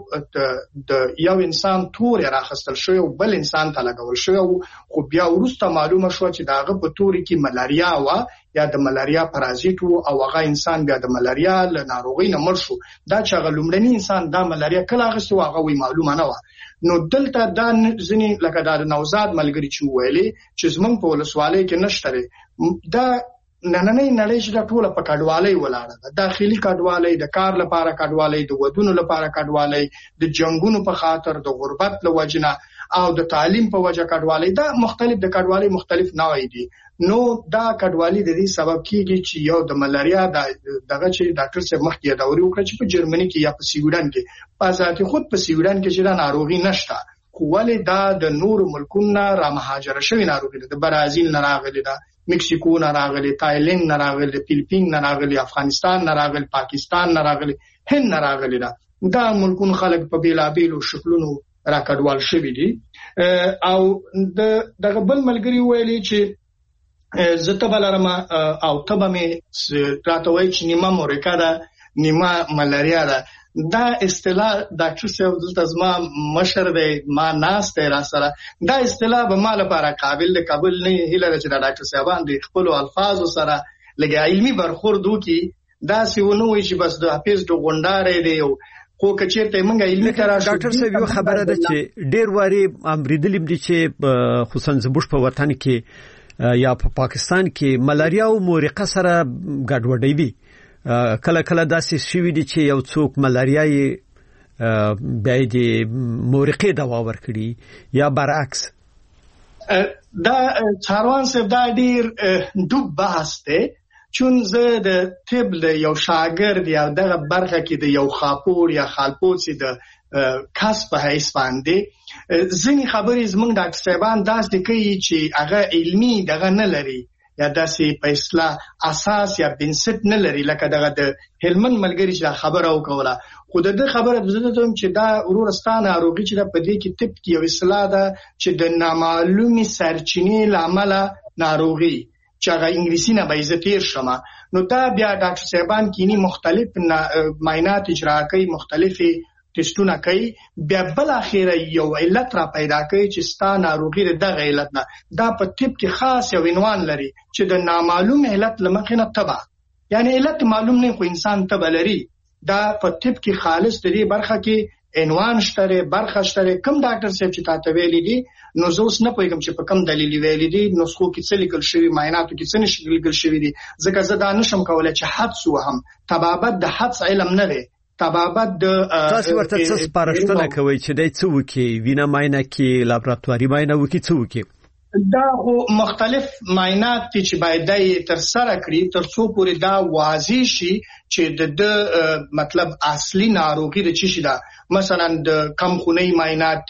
د یو انسان تور راخستل شوی او بل انسان ته لګول شوی خو بیا وروسته معلومه شو چې داغه په توري کې ملاریا وا یا د ملاریا پرازیت او هغه انسان بیا د ملاریا له ناروغۍ نه مړ شو دا چې هغه لومړنی انسان دا ملاریا کله غوښتو هغه وی معلومه نه و نو دلته دا ځنی لکه دا نوزاد ملګری چې ویلي چې زمونږ په ولسوالۍ کې نشته دا نننۍ نړۍ چې دا ټوله په کډوالۍ ولاړه ده داخلي کډوالۍ د کار لپاره کډوالۍ د ودونو لپاره کډوالۍ د جنگونو په خاطر د غربت له وجنه او د تعلیم په وجه کډوالۍ دا مختلف د کډوالۍ مختلف نوعې دي نو دا کډوالۍ د دې سبب کیږي چې یو د ملاریا دغه چې ډاکټر صاحب مخکې دا وری وکړ چې په جرمني کې یا په سویډن کې په ذاتي خود په سویډن کې چې دا ناروغي نشته خو ولې دا د نور ملکونو را مهاجر شوی ناروغي ده د برازیل نه راغلي ده مکسیکو نه راغلي تایلند نه راغلي فلیپین نه راغلي افغانستان نه راغلي پاکستان نه راغلي هند نه راغلي دا ملکونو خلک په بیلابیلو شکلونو راکډوال شوی دي او دغه بل ملګری ویلي چې زه ته بلرم او تبه مې راتوي چې نیمه مورکا ده نیمه ملاریا ده دا اصطلاح ډاکټر صاحب دلته زما مشر دی ما ناسته را سره دا اصطلاح به مال لپاره قابل قبول نه هله چې ډاکټر صاحبان د خپل الفاظو سره لګي علمي برخورد وکي دا سیونه وي چې بس د حافظ د غونډارې دی خو کچېرته موږ علمي تر ډاکټر صاحب یو خبره ده چې ډیر واري امریدلیم دي چې خصوصا زبوش په وطن کې یا په پاکستان کې ملاریا او مورقه سره ګډوډي وي کله داسې شوی دي چې یو څوک ملاریا یې بیا د مورقې دوا ورکړي یا برعکس دا چاروان صاحب دا ډیر ډوب بحث دی چون زه د طب د یو شاګرد یا دغه برخه کې د یو خاپور یا خالپوڅي د کسب حیث باندې ځینې خبرې زموږ ډاکټر صاحبان داسې کوي چې هغه علمي دغه نه لري یا داسې په اصطلاح اساس یا بنسټ نه لري لکه دغه د هلمند ملګری چې خبره وکوله خو د خبره بزنه ته چې دا ورورستانه اروغي چې په دې کې طب کې یو اصطلاح ده چې د نامعلومي سرچینې لامل ناروغي چې هغه انګلیسي نه به تیر شمه نو دا بیا ډاکټر صاحبان کینی مختلف معاینات اجرا کوي مختلفي ټیسټونه کوي بیا بل اخیره یو علت را پیدا کوي چې ستا ناروغي دغه علت نه دا په طب کې خاص یو عنوان لري چې د نامعلوم علت لمخې نه تبع یعنی علت معلوم نه خو انسان تبع لري دا په طب کې خالص د دې برخه کې عنوان شته برخه شته کوم ډاکټر صاحب چې تاسو ویلي دي نو زه اوس نه پوهیږم چې په کوم دلیل ویلي دي نسخو کې څه لیکل شوی معایناتو کې څه نشي لیکل شوی دي ځکه زه دا نشم کولای چې حدس وهم تبابت د حدس علم نه دی تبابت د تاسو ورته څه سپارښتنه کوي چې دای څه وکي وینا معاینه کې لابراتواري معاینه وکي څه وکي دا مختلف معاینات چې باید تر سره کړی تر څو پورې دا واضح شي چې د مطلب اصلي ناروغي د چی شي دا مثلا د کم خونی معاینات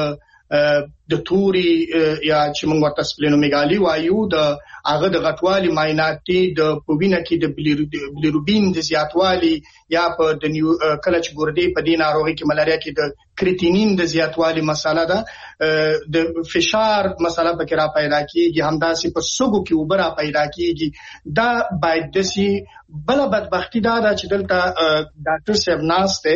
د توري یا چې موږ ورته سپلینومیګالي وایو د هغه د غټوالي معاینات د پوینه کې د بلیروبین د زیاتوالي یا په د کله چې ګردې په دې ناروغي کې ملاریا کې د کریټینین د زیاتوالي مسله ده د فشار مسله پکې را پیدا کیږي همداسې په سګو کې وبره پیدا کیږي دا باید دسي بل بدبختی دا چې دلته ډاکټر صاحب ناشته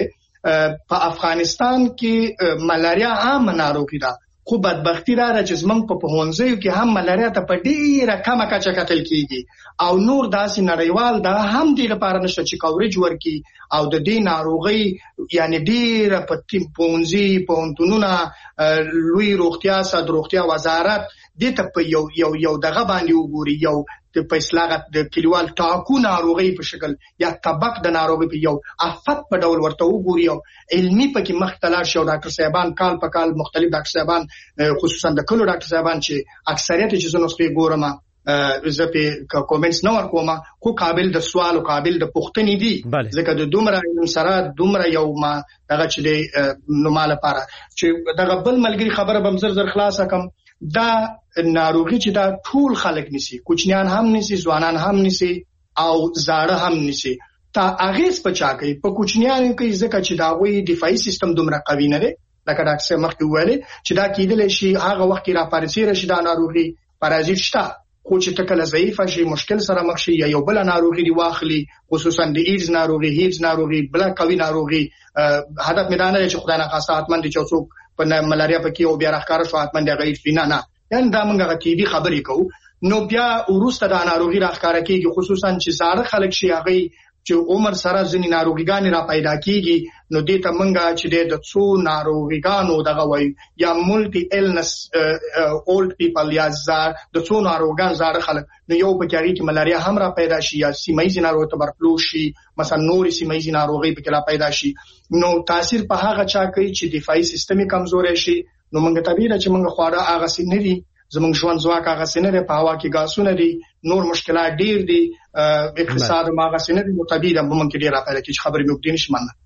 په افغانستان کې ملاریا عام ناروغي ده خو بدبختی را چې زمونږ په پوهنځیو کې هم ملاریا ته په ډیره کمه کچه کتل کیږي او نور داسې نړیوال دا هم دې لپاره نشته چې کورج ورکي او د دې ناروغي یعنی ډیره په پوهنځي پوهنتونونه لوی روغتیا صد روغتیا وزارت دې ته په یو دغه باندې وګوري یو په اصلاح د کلیوال ټاکو ناروغي په شکل یا طبق د ناروغي په یو افت په ډول ورته وګوري او علمي پکې مختلف شو ډاکټر صاحبان کال په کال مختلف ډاکټر صاحبان خصوصا د کلو ډاکټر صاحبان چې اکثریت چې زنه سپي ګورم زه په کومنټس نه ورکوم خو قابل د سوال او قابل د پوښتنې دي ځکه د دومره سره دومره یو ما دغه چې د نوماله لپاره چې دغه بل ملګری خبره بم زر خلاصه کم دا ناروغي چې دا ټول خلک نسی کوچنیان هم نسی ځوانان هم نسی او زاړه هم نسی تا اغیز پچا کوي په کوچنیانو کې ځکه چې دا وی دفاعي سیستم دومره قوي نه دی لکه ډاکټر مخکې ویل چې دا کېدل شي هغه وخت کې را پارسي رشي دا ناروغي پارازیت شته خو چې تکل ضعیف شي مشکل سره مخ شي یا یو بل ناروغي دی واخلي خصوصا د ایډز ناروغي بل قوي ناروغي هدف میدانه چې خدای نه خاصه حتمن دي چې څوک په ملاریا پکې او بیا راخاره شو حتمن دی غیر فینا نه یان دا موږ غتیبي خبرې کوو نو بیا ورسته د ناروغي راخاره کیږي خصوصا چې زاړه خلک شي هغه چې عمر سره ځنی ناروغیګان را پیدا کیږي نو دې ته موږ چې د څو ناروغیګانو دغه وای یا ملټي ایلنس اولډ پیپل یا د څو ناروغان زاړه خلک نو یو په کې چې ملاریا هم را پیدا شي یا سیمایي ناروغي تبرکلوز شي مثلا نور سیمایي ناروغي په کې را پیدا شي نو تاثیر په هغه چا کوي چې دفاعي سیستم کمزوري شي نو موږ طبيعي چې موږ خواړه هغه سينري زموږ ژوند ځواک هغه سينري په هوا کې غاسونه دي نور مشکلات ډیر دي اقتصاد ما هغه سينري متبيده ممکن ډیر راځي چې خبرې مو دین شمنه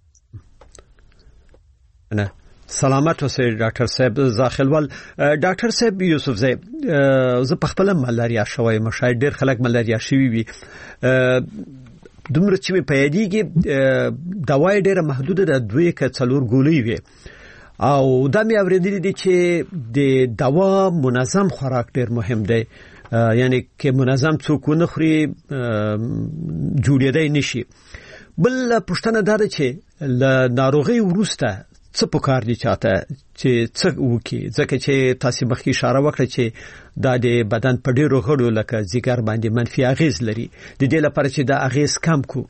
نه سلامت اوسئ ډاکټر صاحب زاخلوال ډاکټر صاحب یوسف زئی زه په خپل ملاریا شوی مشاهد ډیر خلک ملاریا شوی وي دومره چې په یادېږي دوايي ډیره محدوده ده دوی کې څلور ګولۍ وي او دا مې اوریدلي دي چې د دوا منظم خوراک ډیر مهم دی یعنی کې منظم څوک نه خوري جوړېدای نشي بل پښتنه دا چې ل ناروغي ورسته څه پکار دي چاته چې څه وکي ځکه چې تاسو مخکې اشاره وکړه چې دا د بدن په ډیرو غړو لکه ځیګر باندې منفي اغیز لري د دې لپاره چې دا اغیز کم کو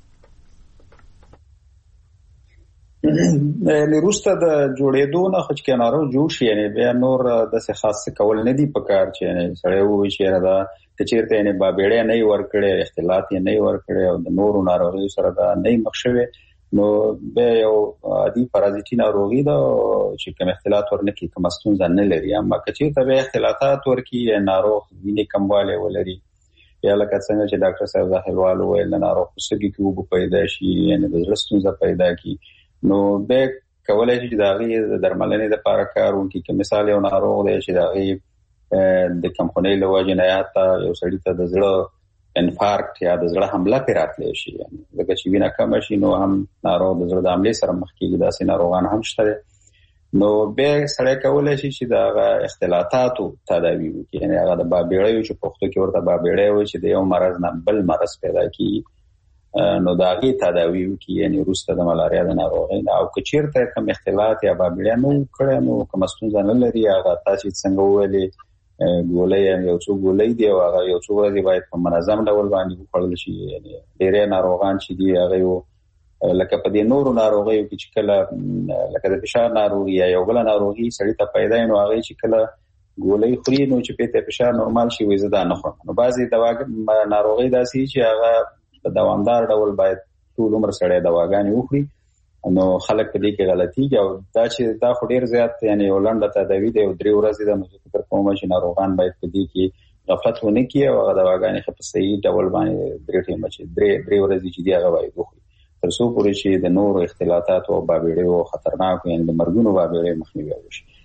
لروسته د جوړېدو نه خو چې ناروغ جوړ شي یعنی بیا نور د څه خاص کول نه دی پکار چې یعنی سړی وایي چې دا کچیرته یعنی بابېړې نه ورکړي اختلاط یې نه ورکړي او د نورو ناروغیو سره دا نه مخشوي نو به یو عادي پارازیټي ناروغي دا چې کوم اختلاط ورنکي کوم ستونزه نه لري اما کچیرته به اختلاطات ورکی ناروغ ویني کمواله ولري یا لکه څنګه چې ډاکټر صاحب ظاهروال ویل ناروغ سګي کې وب پیدا شي یعنی د ستونزه پیدا کی نو به کولای شي چې داغي درملنې د لپاره کارونکي کې مثال یو ناروغ دی چې داغي د کمخونې له وجې نه یا یو سړی ته د زړه انفارکټ یا د زړه حمله پیراتلی شي یعنی لکه چې وینه کم شي نو هم ناروغ د زړه د حملې سره مخ کېږي داسې ناروغان هم شته نو به سړی کولای شي چې دا اختلاطاتو تداوی وکړي یعنی هغه د بابېړیو چې پښتو کې ورته بابېړی وایي چې د یو مرض نه بل مرض پیدا کیږي نو داغي تداوی وکي یعنی روسته د ملاریا د ناروغۍ او کچیرته کوم اختلاط یا بابېړیا نو کړه نو کوم ستونزه نه لري هغه تاسو څنګه ویلي ګولې یو څو ګولې دی او هغه یو څو ورځې باید په منظم ډول باندې وخړل شي یعنی ډېر ناروغان چې دی هغه یو لکه په دې نورو ناروغیو کې چې کله لکه د فشار ناروغي یا یو بل ناروغي سړی ته پیدا نو هغه چې کله ګولې خوري نو چې په فشار نورمال شي وې زده نه خورم نو بعضي دواګه ناروغي داسي چې هغه په دوامدار ډول باید ټول عمر سره دواګانې وخوري نو خلک په دې کې غلطي او دا چې دا خو ډیر زیات یعنی ولنډه تداوی دی او 3 ورځې د مذکر کوم چې ناروغان باید په دې کې غفلت ونه کړي او دواګانې په صحیح ډول باندې درې ټیمه چې 3 ورځې چې دی هغه باید وخوري تر څو پورې چې د نورو اختلاطات او بابېړیو خطرناک یعنی د مرګونو بابېړیو مخنیوي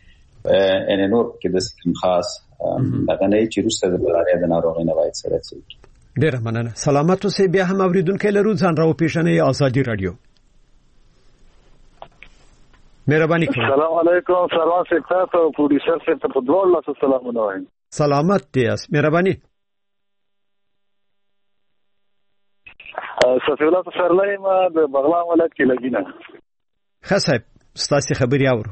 وشي ان نور کې د سکم خاص دغه نه چې روسته د ملاریا د ناروغۍ نه باید سره څه ډیر مننه سلامت اوسئ بیا هم اوریدونکو لرو ځان راو پیښنې ازادي رادیو مهرباني کوئ السلام علیکم سروان سیکټر او پروډوسر سره په دوه لاسو سلامونه وایم سلامت دې اس مهرباني صفی الله سرلایم د بغلان ولایت کې لګینه خاصه ستاسو خبري اورو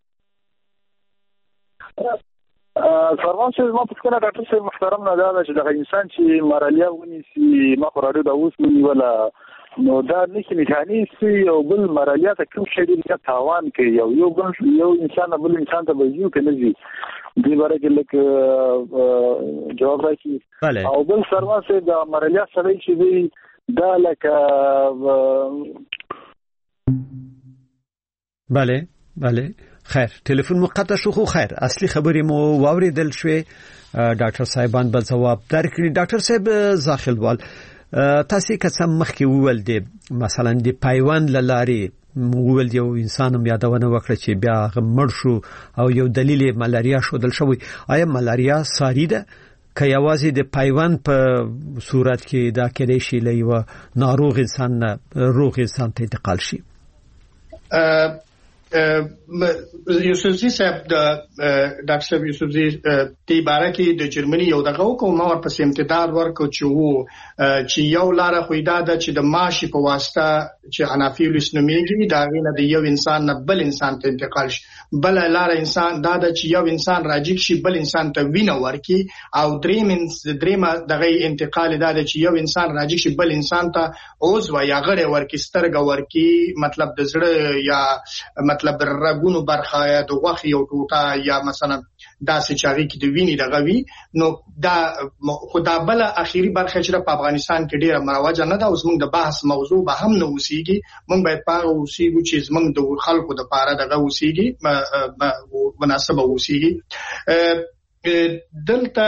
سروان چې ما په کله ډاکټر صاحب محترم نه دا چې د انسان چې مارالیا ونیسي ما قراره دا اوس نو ولا نو دا نشي نشانی سي او بل مارالیا ته کوم شي د تاوان کوي یو بل یو انسان بل انسان ته وایي کنه دي دې باره کې لکه جواب راکړي او بل سروان چې د مارالیا سره چې دی دا لکه بله خیر تلیفون مقطع شو خو خیر اصلي خبرې مو واوریدل شوې ډاکټر صاحبان به جواب درکړي. ډاکټر صاحب زاخلوال تاسو کسم مخکې وول دي مثلا د پایوند لاري وول یو انسان یادونه وکړه چې بیا غمړ شو او یو دلیل ملاریا شو دل شوی. آیا ملاریا ساری ده که یوازې د پایوند په صورت کې دا کېدای شي لایو ناروغ انسان نه روغ انسان ته انتقال شي؟ یوسفزی صاحب د ډاکټر صاحب یوسفزی تی بارکه د جرمني یو دغه کوم نور په امتداد ورکو چې یو لار خو دا د چې د ماشي په واسطه چې انافیلس نومیږي دا غینه د یو انسان نه بل انسان ته انتقال شي. بل لار انسان دا د چې یو انسان راجیک شي بل انسان ته وینه ورکي او دریمه دغه انتقال دا د چې یو انسان راجیک شي بل انسان ته عضو یا غړي ورکي سترګه ورکي مطلب د زړه یا مطلب رګونو برخه یا د غوښ یو ټوټه یا مثلا داسې چاري کې د ویني دغه وی نو دا خدا بل اخیری برخه چې په افغانستان کې ډیره مروجه نه ده اوس موږ د بحث موضوع به هم نه وسیږي. موږ باید پاره وسیږو چې موږ د خلکو د پاره دغه وسیږي مناسبه وسیږي. دلته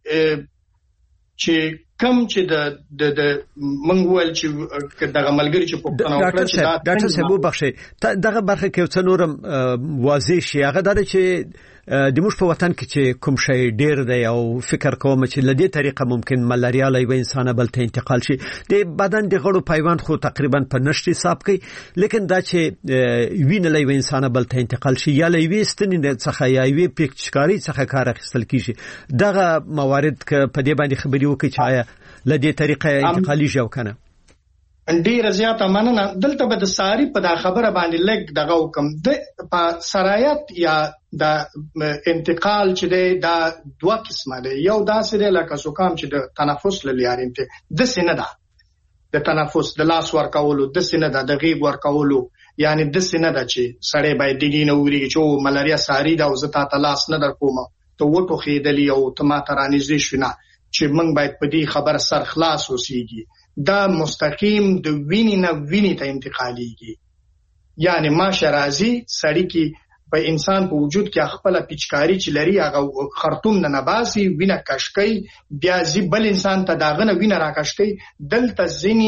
چې کم چې د منګول چې دغه ملګری چې په ډاکټر صاحب وبخښئ دغه برخه کې څه نورم واضح شي هغه دا چې د موږ په وطن کې چې کوم شی ډیر دی او فکر کوم چې لدې طریقه ممکن ملاریا لای و انسان بل ته انتقال شي د بدن د غړو پیوند خو تقریبا په نشټي حساب کوي لیکن دا چې وینه لای و انسان بل ته انتقال شي یا لای وستنې څخه یا وی پکچکاری څخه کار اخیستل کیږي دغه موارد ک په دې باندې خبري وکړي چې لدې طریقه انتقالي جو کنه ډیر زیاته مننه. دلته به د ساری په دا خبره باندې لګ دغه حکم د په سرایت یا د انتقال چې دا دوه قسمه دي. یو داسې دی لکه زکام چې د تنفس لاري د سینه ده د تنفس د لاس ورکولو د سینه ده د غیب ورکولو یعنی د سینه ده چې سړی باید دیګینه وریږي چې ملاریا ساری ده او زه ته لاس نه در کوم ته وټو خېدلی او ته ما ته رانږدې شو نه چې موږ باید په دې خبر سر خلاص اوسېږي. دا مستقیم د وینې نه وینې ته انتقالیږي یعنی ماشه راځي سړی کې په انسان په وجود کې خپل پیچکاری چې لري هغه خرطوم نه نباسي وینه کشکي بیا زی بل انسان ته داغه وینه راکشکي دلته ځینی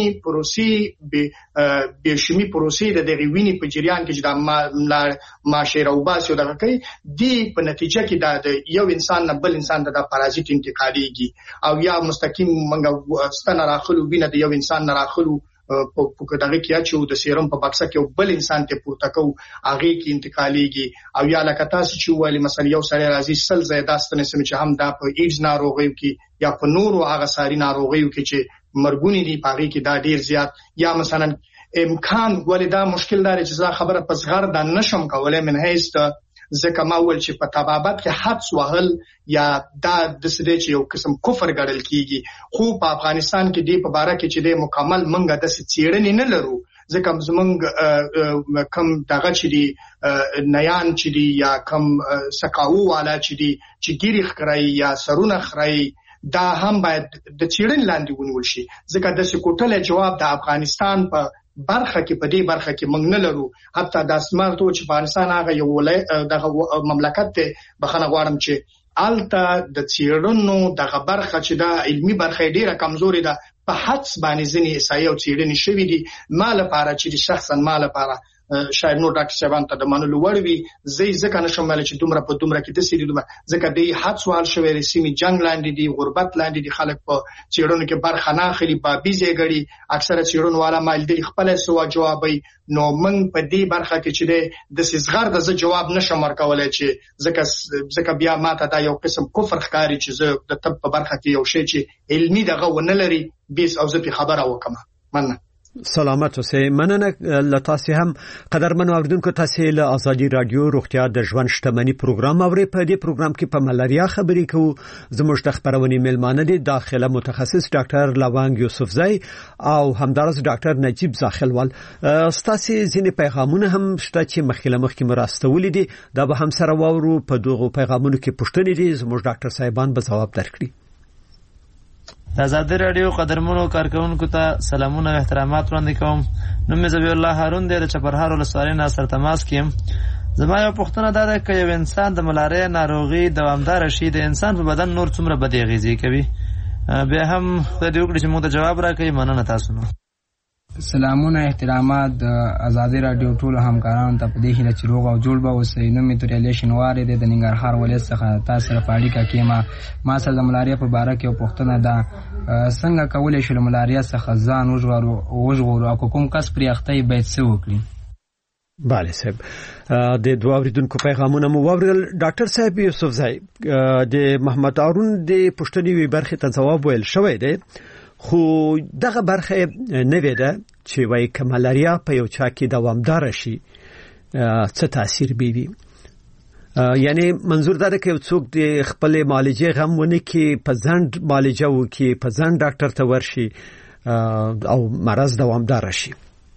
پروسې به شمی پروسې د دغه وینې په جریان کې چې د ماشه راوباسي دغه کوي دی په نتیجه کې د یو انسان نه بل انسان ته د پارازیت انتقالیږي او یا مستقیم منګه ستنه راخلو وینه د یو انسان نه راخلو په دغه کې چې د سیرم په بکسه کې بل انسان ته پورته کو هغه کې انتقالیږي او یا لکه تاسو چې وایي مثلا یو سړی راځي سل زیداستنه سم چې هم دا په ایډز ناروغیو کې یا په نورو هغه ساري ناروغیو کې چې مرګونی دي پاره کې دا ډیر زیات یا مثلا امکان ولدا مشکل دار چې زه خبره پس غر د نشم کولای من هیڅ ځکه ما ول چې په طبابت کې حدس وهل یا دا د سده چې یو قسم کفر ګڼل کیږي خو په افغانستان کې دی په باره کې چې د مکمل منګه د څېړنې نه لرو ځکه زمونږ کم دغه چې دی نیان چې دی یا کم سکاو والا چې دی چې ګيري خړای یا سرونه خړای دا هم باید د څېړنې لاندې ونیول شي ځکه د سکوټل جواب د افغانستان په برخه کې په دې برخه کې موږ نه لرو حتی د اسمارتو چې افغانستان هغه یو ولای دغه مملکت ته بخنه غواړم چې الته د څېړنو دغه برخه چې دا علمي برخه ډیره کمزوري ده په حدس باندې ځنی اسایو څېړنې شوې دي مال لپاره چې شخصا مال لپاره شاید نو ډاکټر صاحب ته د منلو وړوي زی ځکه نشم مل چې دومره په دومره کې د سړي دومره ځکه د حد سوال شوی رسمي جنگ لاندې دي غربت لاندې دي خلک په چیرونو کې برخه نه اخلي په بيزي غړي اکثره چیرونو والا مال دي خپل سوا جوابي نو من په دې برخه کې چې د سزغر د جواب نشم ورکولای چې ځکه بیا ماته دا یو قسم کفر ښکاری چې زه د طب په برخه کې یو شی چې علمي دغه ونه لري بیس او زه په خبره وکم مننه سلامت اوسئ. مننه لتاسې هم قدرمن اوریدونکو، تاسې له ازادي رادیو روغتیا د ژوند شتمنۍ پروګرام اورئ. په دې پروګرام کې په ملاریا خبرې کوو. زموږ د خبرونې میلمانه دي داخله متخصص ډاکټر لوانګ یوسفزئی او همدارس ډاکټر نجیب زاخلوال. ستاسې ځینې پیغامونه هم شته چې مخکې مراستولې دي، دا به هم سره واورو. په دغه پیغامونو کې پوښتنې دي، زموږ ډاکټر صاحبان به ځواب درکړي. د ازادي رادیو قدرمنو کارکونکو ته سلامونه او احترامات وړاندې کوم. نوم مې زبیح الله هارون دی، د چپرهار ولسوالۍ نه سره تماس کیم. زما یو پوښتنه دا ده چې یو انسان د ملاریا ناروغي دوامدار شي، د انسان په بدن نور څومره بدې اغېزې کوي؟ بیا هم خدای دې وکړي چې موږ ته جواب راکړي. مننه تاسو نو. سلامونه احترامات د ازادي رادیو ټول همکارانو ته په دې هیله چې روغ او جوړ به اوسئ. نوم مې توریالی شینواری دی، د ننګرهار ولایت څخه تاسو سره په اړیکه کې ما سره د ملاریا په باره کې یو پوښتنه ده. څنګه کولی شو له ملاریا څخه ځان وژغورو او کوم کس پرې اخته یې باید څه وکړي؟ بله صاحب، د دوه اوریدونکو پیغامونه مو واورل. ډاکټر صاحب یوسفزئی، د محمد هارون د پوښتنې وی برخه ته جواب ویل شوی دی، خو دغه برخه نه ویده چې وایي که ملاریا په یو چا کې دوامدار شي څه تاثیر بيوي. یعنی منظور دا ده چې څوک د خپل معالجې غم ونه کې په ځند معالجه وکي، په ځند ډاکټر ته ورشي او مرض دوامدار شي.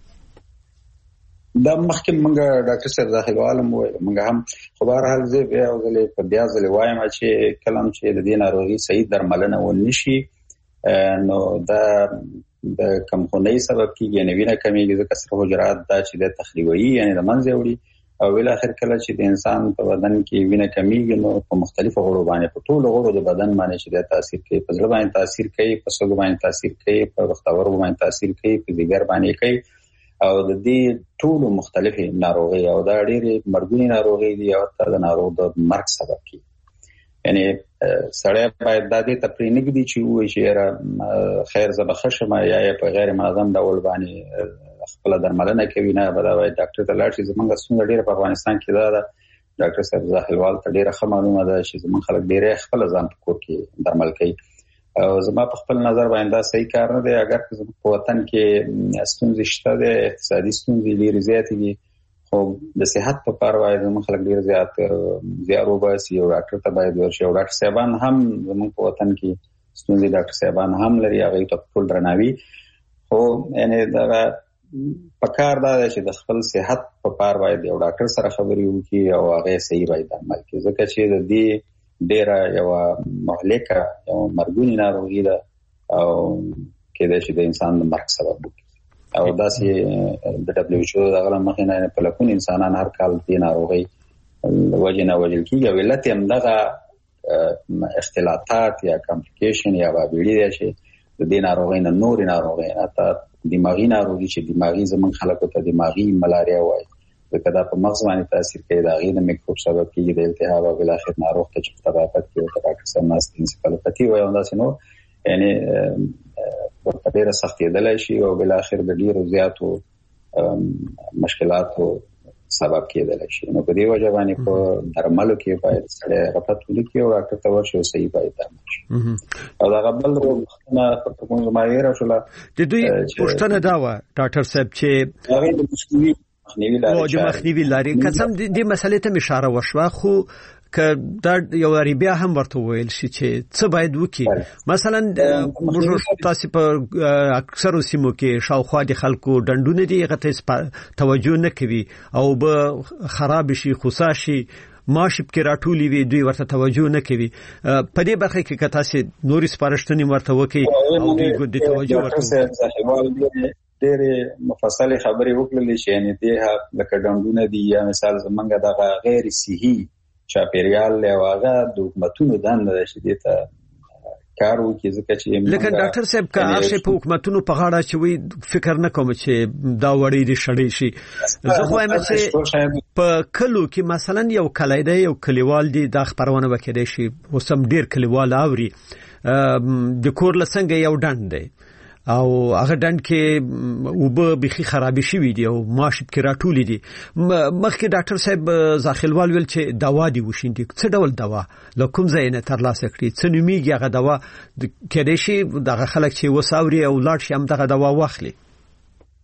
دا مخکې موږ ډاکټر صاحب زاخلوالم وایي، موږ هم خو به هر حال زه بیا ځلې وایم چې کلم چې د دې ناروغي صحیح درملنه ونشي نو دا د کمخونۍ سبب کېږي، یعنې وینه کمیږي، ځکه سره حجرات دا چې د تخریبوي یعنې د منځه وړي او بالاخره کله چې د انسان په بدن کې وینه کمیږي نو په مختلفو غړو باندې په ټولو غړو د بدن باندې چې د تاثیر کوي، په زړه باندې تاثیر کوي، په سږو باندې تاثیر کوي، په پښتورګو باندې تاثیر کوي، په ځیګر باندې کوي او د دې ټولو مختلفې ناروغي او دا ډېرې مرګونې ناروغي دي او حتی د ناروغ د مرګ سبب کېږي. یعنی سړی باید دا دې ته پرې نږدي چې وایي چې خیر زه به ښه شم یا په غیر منظم ډول باندې خپله درملنه کوي، نه به دا باید ډاکټر ته لاړ شي. زموږ ستونزه ډېره په افغانستان کې دا ده، ډاکټر صاحب زاخلوال ته ډېره ښه معلومه ده چې زموږ خلک ډېری خپله ځان په کور کې درمل کوي او زما په خپل نظر باندې دا صحیح کار نه دی. اگر که زموږ په وطن کې ستونزې شته دی، اقتصادي ستونزې ډېرې زیاتې دي، خو د صحت په پار باید زموږ خلک ډېر زیار وباسي او ډاکټر ته باید ورشي او ډاکټر صاحبان هم زموږ په وطن کې ستونزې ډاکټر صاحبان هم لري، هغوی ته ټول درناوي. خو یعنې دغه په کار دا دی چې د خپل صحت په پار باید یو ډاکټر سره خبرې وکړي او هغه صحیح باید درمل کړي، ځکه چې د دې ډېره یوه مهلکه یو مرګونې ناروغي ده او کېدای شي د انسان د مرګ سبب وکړي. او داسې د WHO دغه مخې نه په لکونو انسانان هر کال دې ناروغۍ وجې نه وژل کېږي او علت یې همدغه اختلاطات یا کمپلیکیشن یا وابېړي دی چې د دې ناروغۍ نه نورې ناروغۍ حتی دماغي ناروغي چې دماغي زموږ خلکو ته دماغي ملاریا وایي، ځکه دا په مغز باندې تاثیر کوي، د هغې د میکروب سبب کېږي د التهاب او بالاخر ناروغ ته چې طبابت کې ورته ډاکټر صاحب ناست انسفالوپاتي وایي او داسې نور، یعنې ورته ډېره سختېدلی شي او بالاخر د ډېرو زیاتو مشکلاتو سبب کېدلی شي. نو په دې وجه باندې په درملو کې باید سړی غفلت ولکړي او ډاکټر ته ورشي او صحیح باید درمل شي. او دغه بل پوښتنه په کوم زما هېره شوله د دوی پوښتنه دا وه ډاکټر صاحب چې هغې د مخنیوي لارې قسم دې مسلې ته اشاره وشوه، خو که دا یو بیا هم ورته ویل شي چې څه باید وکړي. مثلا موږ تاسو په اکثرو سیمو کې شاوخوا د خلکو ډنډونه دي، هغه ته توجه نه کوي او به خراب شي، خوسا شي، ماشي پکې راټولي وي، دوی ورته توجه نه کوي. په دې برخه کې که تاسو نورې سپارښتنې ورته وکړي او دوی د توجه ورته ډېرې مفصلې خبرې وکړلې چې یعنې دې لکه ډنډونه دي یا مثال زمونږ دغه غیر صحي چاپیریال دی او هغه د حکومتونو دنده ده چې دې ته کار وکړي، ځکه چې لکه ډاکټر صاحب که هر شی په حکومتونو په غاړه چې وي فکر نه کوم چې دا وړې دي شړې شي. زه خو وایم چې په کلو کې مثلا یو کلی دی، یو کلیوال دی، دا خپرونه به کېدای شي اوس هم ډېر کلیوال اوري، د کور له څنګه یو ډنډ دی او هغه ډنډ کې اوبه بيخي خرابې شوي دي او ماشي پکې راټولې دي. مخکې ډاکټر صاحب زاخلوال ویل چې دوا دی وشیندي، څه ډول دوا له کوم ځای نه ترلاسه کړي، څه نومیږي هغه دوا، کېدای شي دغه خلک چې وساوري او لاړ شي هم دغه دوا واخلي.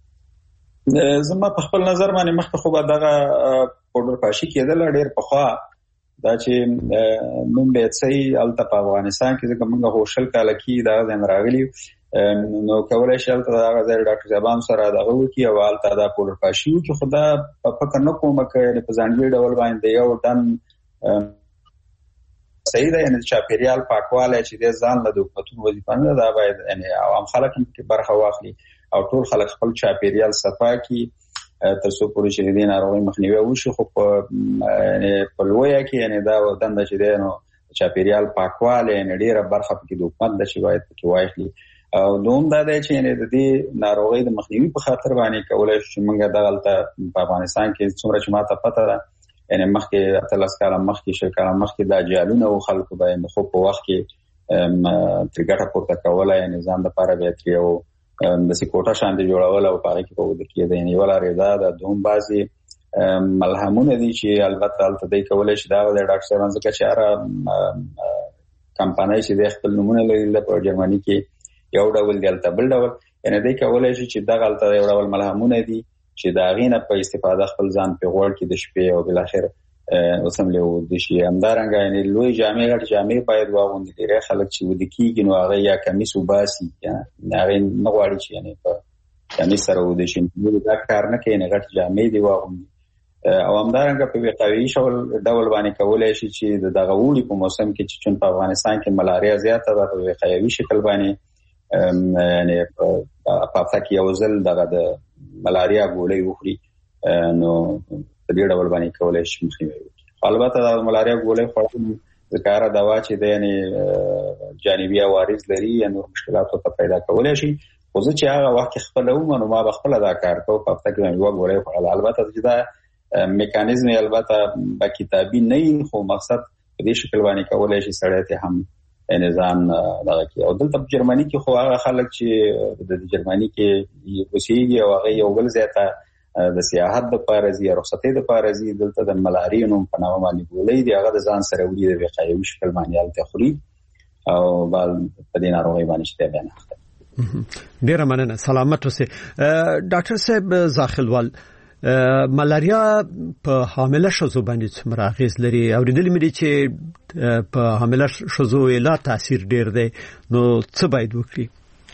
زما په خپل نظر باندې مخکې خو به دغه پودر پاشي کېدل ډېر پخوا دا چې نوم به صحیح الته په افغانستان کې ځکه موږ هوشل کال کې دا ځین راغلی نو کولای شي الته دا غزل ډاکټر زبان سره دغه وکی او الته دا پودر پاشي چې خدا په فکر نه کوم چې په ځانګړي ډول باندې یو دن صحیح ده یعنی چاپیریال پاکواله چې د ځان له حکومتونو وظیفه نه ده باید یعنی عوام خلک کې برخه واخلي او ټول خلک خپل چاپیریال صفا کړي تر څو پورې چې د ناروغي مخنیوي وشي خو په لویه کې یعنی دا دنده چې ده نو چاپیریال پاکواله یعنی ډیره برخه کې د حکومت د شي باید کې واخلي او دوم دا دی چې یعنی د دې ناروغي د مخنیوي په خاطر باندې کولای شي موږ دغلته په افغانستان کې څومره چې ماته پته ده یعنی مخکې اتلس کاله مخکې شل کاله مخکې دا جالونه او خلکو باندې خو په وخت کې ترګټه پورته کولای یعنی ځان د پاره به تریو د سکوټا شاندې جوړول او پاره کې په ود کې د یعنی ولاره دا د دوم بازي ملهمونه دي چې البته الته دی کولای شي دا د ډاکټر صاحب څنګه چې اره کمپنۍ چې د خپل نمونه لري په جرمني کې یو ډول دلته بل ډول یعنی دی کولای شي چې دغه الته یو ډول ملهمونه دي چې دا غینه په استفاده خپل ځان په غوړ کې د شپې او بل اخر اوسم له د شي همدارنګ یعنی لوی جامع غټ جامع باید واغوندي ډیره خلک چې ود کېږي نو هغه یا کمیس وباسي یا هغه نغواړي چې یعنی په کمیس سره ود شي نو دا کار نه کوي نه غټ جامع دی واغوندي او همدارنګ په وقایوي ډول باندې کولای شي چې دغه وړي په موسم کې چې په افغانستان کې ملاریا زیاته ده په وقایوي شکل باندې یعنی په هفته کې یو ځل دغه د ملاریا ګولۍ وخوري نو په دې ډول باندې کولای شي مخنیوي وکړي البته د ملاریا ګولۍ خوړل ذکر دوا چې د یعنی جانبي عوارض لري نو مشکلات ته پیدا کولای شي خو چې هغه وخت خپل نو ما خپل دا کار کوم په هفته کې یو ګولۍ خوړل البته چې دا میکانیزم البته با کتابي نه خو مقصد په دې شکل باندې کولای شي سړی ته هم نظام دغه کې او دلته په جرمني کې خو هغه خلک چې د جرمني کې اوسېږي او هغه یو بل ځای ته د سیاحت د پارزي رخصتۍ د پارزي دلته د ملاریا نوم په نامه باندې ګولۍ دی هغه د ځان سره وړي د وقایوي شکل باندې الته خوري او بل په دې ناروغي باندې شته بیان اخلي ډیر مننه سلامت اوسئ ډاکټر صاحب زاخلوال ملاریا په حامله شوزو باندې څومره اغیز لري او د دې ملي چې په حامله شوزو لا تاثیر ډیر دی نو څه باید وکړي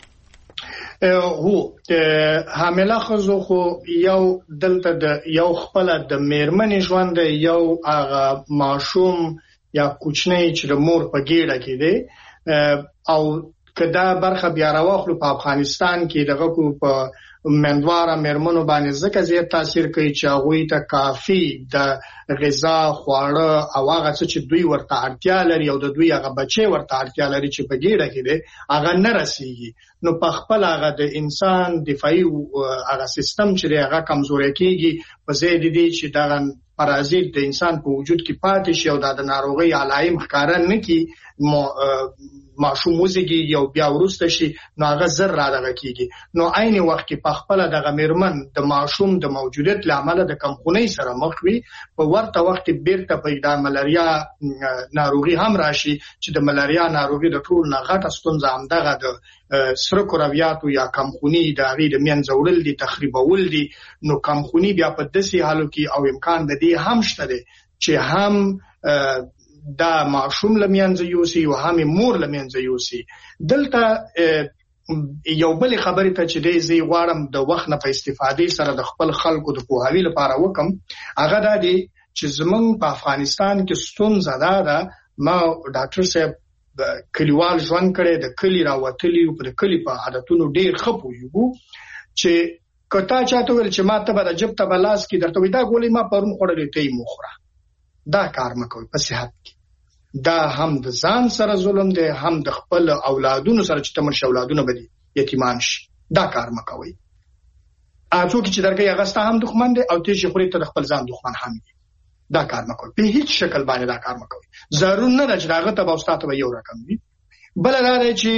هو حامله خزو خو یو دلته د یو خپل د میرمنې ژوند یو هغه ماشوم یا کوچنی چې د مور په ګیډه کې دی او کدا برخه بیا راوخلو په افغانستان کې دغه کو په مندواره مرمنو باندې ځکه زیات تاثیر کوي چې هغه ته کافي د غذا خواړه او هغه چې دوی ورته اړتیا لري او د دوی هغه بچي ورته اړتیا لري چې په ګیډه کې دي هغه نه رسیږي نو په خپل هغه د انسان دفاعي هغه سیستم چې هغه کمزوري کیږي په ځای دي چې دغه پرازیت د انسان په وجود کې پاتې شي او د ناروغي علایم ښکارا نه کی ماشوم وزګي یو بیا ورسته شي نو هغه زر را دغه کیږي نو عین وخت کې په خپل دغه مرمن د ماشوم د موجودیت لامل د کمخونی سره مخ وي په ورته وخت بیرته پیدا ملاریا ناروغي هم راشي چې د ملاریا ناروغي د ټول نه غټه ستونزه هم دغه د سره کرویاتو یا کمخونی د غي د منځوړل دي تخریبول دي نو کمخونی بیا په دسي حالو کې او امکان د دې هم شته چې هم دا معشوم لمینځه یوسي او هم مور لمینځه یوسي دلته یو بل خبره ته چې دی زی غواړم د وخت نه په استفادې سره د خپل خلکو د پوهاوی لپاره وکم هغه دا دی چې زمونږ په افغانستان کې ستونزه ده ما ډاکټر صاحب کلیوال ژوند کړي د کلی راوتلی په کلی په عادتونو ډیر خپو یو چې کته چاته ول چې ما ته به جب ته بلاس کې درته ودا ګولې ما پرون خورلې ته مخره دا کار مکوي په صحت کې دا هم د ځان سره ظلم دی هم د خپل اولادونو سره چې تمر اولادونه بدی یتیمان شي دا کار مکوي اته چې درګه هغه هم دښمن دی او تیشي خوري ته خپل ځان دښمن هم دی دا کار مکوي په هیڅ شکل باندې دا کار مکوي ضرور نه راځي داغه ته باوستاته به یو رقم وي بل راځي چې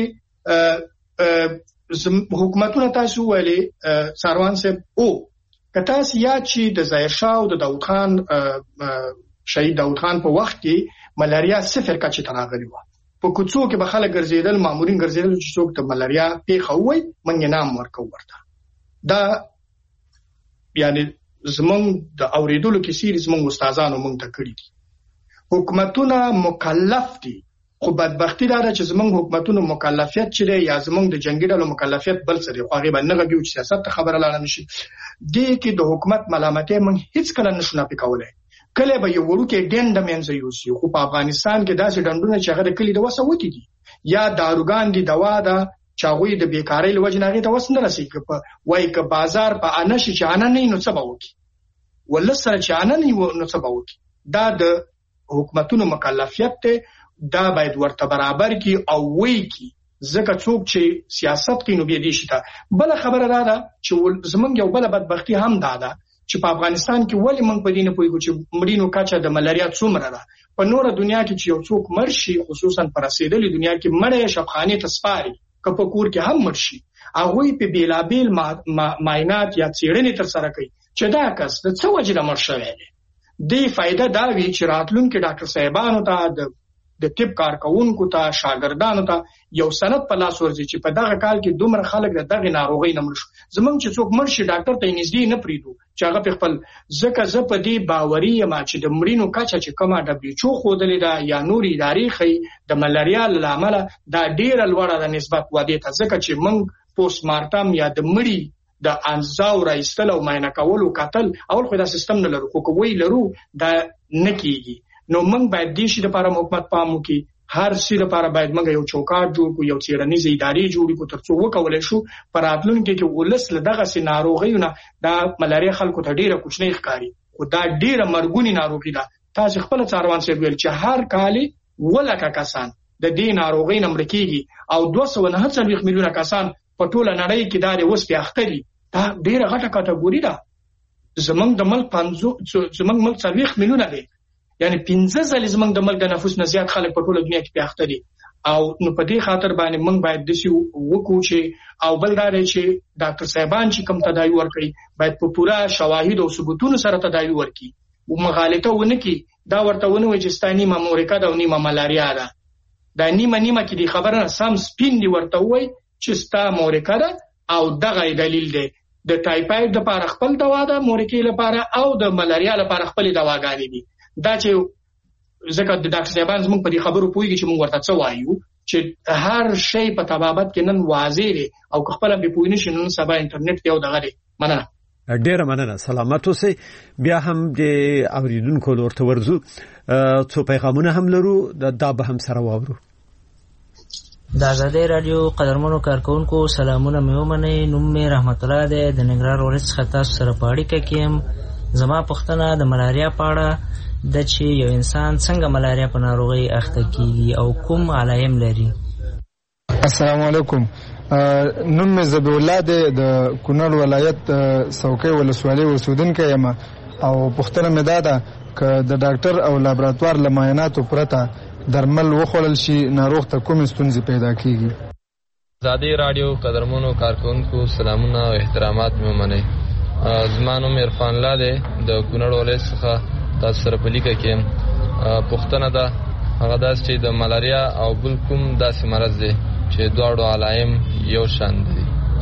حکومتونه تاسو ویلي ساروان صاحب او کته سیا چې د ظاهر شاه او د داوود خان شهید داوود خان په وخت کې ملاریا صفر کچه تراغلی و په کوڅو کې به خلک ګرځیدل مامورین ګرځیدل چې څوک د ملاریا پیښه وای منګ نام ورکو ورته دا یعنی زمونږ د اوریدلو کې سیر زمونږ استادانو مونږ ته کړی دي. حکومتونه مکلف دي، خو بدبختی دا چې زمونږ حکومتونو مکلفیت چې دی یا زمونږ د جنگي ډلو مکلفیت بل څه دی، خو هغه باندې غږیو چې سیاست ته خبره لاړه نشي. دې کې د حکومت ملامتۍ مونږ هیڅ کله نشو نه پکولای. کله به یو وړوکی ډنډ مینځ یوسي، خو په افغانستان کې داسې ډنډونه چې هغه د کلی د وسه وتی دي یا داروګان دي، دوا ده چاغوی د بیکاری لوجه نه ته وسنه رسېږي. په وای ک بازار په انشي چې انا نه نو څه به وکي، ولسره چې انا نه نو څه به وکي. دا د حکومتونو مکلفیت ته دا باید ورته برابر کی او وی کی، ځکه څوک چې سیاست کوي نو به دې شي. بل خبره ده چې زمونږ یو بل بدبختی هم ده چې په افغانستان کې ولی موږ په دې نه پوهیږو چې مړینو کچه د ملاریا څومره ده. په نوره دنیا کې چې یو څوک مرشي، خصوصا پر رسیدلې دنیا کې مړی شبخانه ته سپاري، که په کور کې هم مرشي، هغه په بیلابیل معاینات یا څېړنې تر سره کوي چې دا کس د څه وجه د مړ شوی دی. دې فائدہ دا وی چې راتلونکي ډاکټر صاحبانو ته د طب کارکونکو ته شاګردانو ته یو سند په لاس ورځي چې په دغه کال کې دومره خلک د دغه ناروغۍ نه مړ شو. زمونږ چې څوک مړ شي ډاکټر ته نږدې نه پریدو چې هغه په خپل ځکه زه په دې باوري یم چې د مړینو کچه چې کومه WHO ښودلې ده یا نور ادارې ښیي د ملاریا له امله دا ډېره لوړه ده نسبت ودې ته، ځکه چې موږ پوسټ مارټم یا د مړي د انزاو راایستل او معاینه کول او کتل اول خو دا سیستم نه لرو، خو کوی لرو دا نه کیږي. نو موږ باید دې شي لپاره حکومت پام وکړي، هر څه لپاره باید موږ یو چوکاټ جوړ کړو، یو څېړنیزه ادارې جوړ کړو ترڅو وکولای شو په راتلونکي کې ولس له دغه سي ناروغیونه دا ملاریا خلکو ته ډیره کوچنۍ ښکاري، خو دا ډیره مرګونی ناروغي ده. تاسو خپل څاروان سره ویل چې هر کال ولکه کسان د دې ناروغۍ نه مړ کیږي او 249 میلیونه کسان په ټوله نړۍ کې دا اوس په اختري. دا ډیره غټه کټګوري ده. زمونږ د ملک 40 میلیونه دی، یعنی 15 ځلې زمونږ د ملک د نفوس نه زیات خلک په ټوله دنیا کې په اخته دي. او نو په دې خاطر باندې موږ باید د سی وکړو چې او بل دا دی چې ډاکټر صاحبان چې کوم تداوی ورکړي باید په پوره شواهد او ثبوتونو سره تداوی ورکړي، او مغالطه ونه کړي. دا ورته ونه وي چې ستاني ماموریکا ده او نیمه ملاریا ده. دا نیمه کې دی خبره نه سم سپین دی ورته وای چې ستا مورکا ده او دغه دلیل دی. د ټایفاید لپاره خپل دوا ده، مورکې لپاره او د ملاریا لپاره خپل دواګانې دي. دا چې ځکه د ډاکټر صاحبان زموږ په دې خبرو پوهیږي چې موږ ورته څه وایو چې هر شی په تبابت کې نن واضح دی او خپل به پوه نشي نن سبا انټرنیټ ته یو دغه دی. مننه، ډیره مننه، سلامت اوسئ. بیا هم د اوریدونکو لورته ورځو څو پیغامونه هم لرو، دا به هم سره واورو. د آزادۍ رادیو قدرمنو کارکونکو سلامونه مې ومنئ. نوم مې رحمت الله دی، د ننګرهار ولایت څخه تاسو سره په اړیکه کې یم. زما پوښتنه د ملاریا په اړه د چې یو انسان څنګه ملاریا په ناروغۍ اخته کیږي او کوم علایم لري. السلام علیکم، نوم مې ذبیح الله دی، د کونړ ولایت څوکۍ ولسوالۍ اوسیدونکی یم او پوښتنه مې دا ده که د ډاکټر او لابراتوار له معایناتو پرته درمل وخوړل شي ناروغ ته کومې ستونزې پیدا کیږي. آزادۍ رادیو قدرمنو کارکونکو سلامونه او احترامات مې ومنئ. زما نوم عرفان الله دی، د کونړ ولایت څخه تاسو سره په لیکه کې پوښتنه ده هغه داسې چې د ملاریا او بل کوم داسې مرض دی چې دواړو علایم یو شان دي.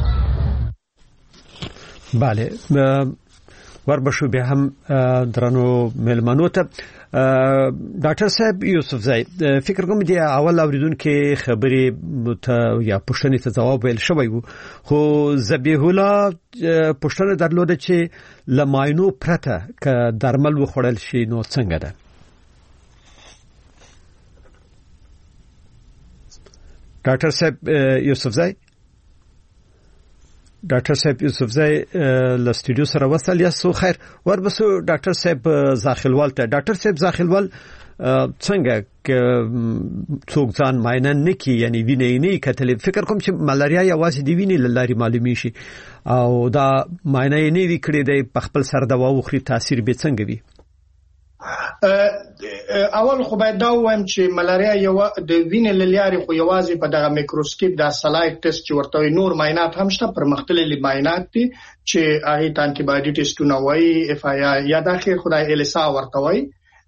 بله، وربشو بیا هم درنو ملمنو ته ډاکټر صاحب یوسف زئی، فکر کوم دی اول اوریدونکو خبرې ته یا پوښتنې ته جواب ویل شوی وو، خو ذبیح الله پوښتنه درلوده چې لماینو پرته ک درمل وخوړل شي نو څنګه ده؟ ډاکټر صاحب یوسف زئی له سټوډیو سره وصل یا سو خیر وربسو ډاکټر صاحب زاخلوال ته. ډاکټر صاحب زاخلوال څنګه څوک ځان معاینه نه کوي، یعنی وینې نه کتلې؟ فکر کوم چې ملاریا یوازې دی وینې لاري معلومي شي او دا معاینه نه وی کړی دی په خپل سر دوا وخوري، تاثیر به څنګه وي؟ اول خو باید دا وایم چې ملاریا یو د وینې لاري خو یوازې په دغه میکروسکوپ د سلایډ ټیسټ چې ورته نور معاینات هم شته، پرمختللي معاینات دي چې هغه ته انټي باډي ټیسټونه وایي، اف آی یا د اخر خدای السا ورته وایي.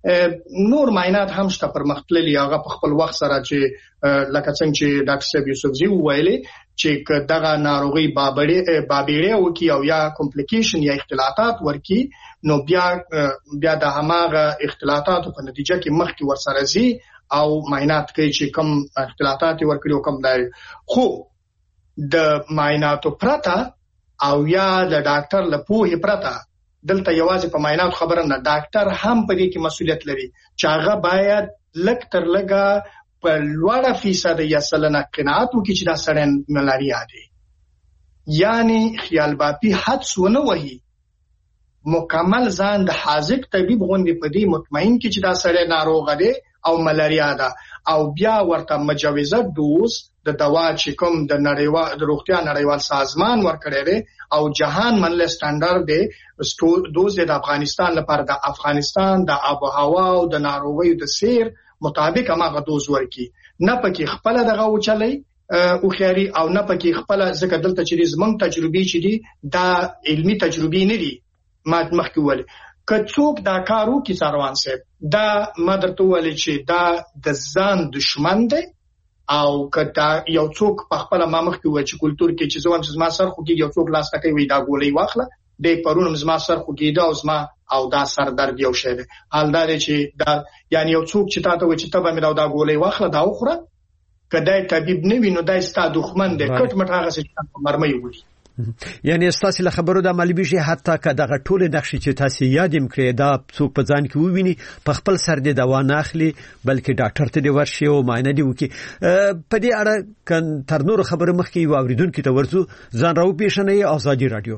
نور معاینات هم شته پرمختللي هغه په خپل وخت سره چې لکه څنګه چې ډاکټر صاحب یوسفزي ویلي چې دغه ناروغي بابیړی وکي او یا کمپلیکیشن یا اختلاطات ورکی نو بیا د هماغه اختلاطاتو په نتیجه کې مخکې ورسره زی او معاینات کوي چې کم اختلاطات ورکړي او کم دی خو د معایناتو پرته او یا د ډاکټر له پوهې پرته دلته یوازې په معایناتو خبره نه ډاکټر هم په دې کې مسؤلیت لري چې هغه باید لږ تر لږه په لوړه فیصد یا سلنه قناعت وکړي چې دا سړی ملاریا دی یعنی خیال باپی حدس ونه وهي مکمل ځان د حاذق طبيب غوندي په دې مطمئن کې چې دا سړی ناروغ دی او ملاریا ده او بیا ورته مجوزه دوز د دوا چې کوم د نړیوال د روغتیا نړیوال سازمان ورکړی دی او جهان منل سټانډرډ دی دوز د افغانستان لپاره د افغانستان د آب و هوا او د ناروغیو د سیر مطابق هغه دوز ورکي نه پکې خپل دغه وچلي او خياري او نه پکې خپل ځکه دلته چې زمنګ تجربې چې دي دا علمي تجربې نه دي ما مخکې ویل کڅوک دا کارو کې سروان صاحب دا مدرته ولې چې دا د ځان دشمن دی او کدا یو څوک په خپل مامخ کې و چې کلچر کې چې زوم زما سر خو کې یو څوک لاس تکي وي دا ګولې واخله د پرونم زما سر خو کې دا او زما او دا سر درد یو شی دی حال دا چې دا یعنی یو څوک چې تاسو و چې تبه مې دا ګولې واخله دا خوره کدا طبيب نه وینو دا ستاسو دښمن دی کټ مټ هغه څه مرمۍ وړي یعنی استاسو له خبرو د عملی بشي حتی که دغه ټول نقشې چې تاسو یادم کړی دا څوک په ځان کې وویني په خپل سر د دوا نه اخلي بلکې ډاکټر ته دی ورشي او معاینه دی وکي په دې اړه تر نور خبره مخکې یو اوریدونکو ته ورسو ځان راو پیښنې ازادي رادیو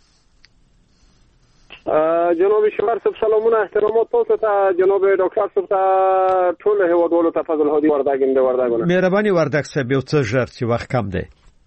جناب شمار صاحب سلامونه احترامات تاسو ته جناب ډاکټر صاحب ته ټول هیوادوالو ته فضل هادي وردګ مهرباني وردګ صاحب یو څه ژر چې وخت کم دی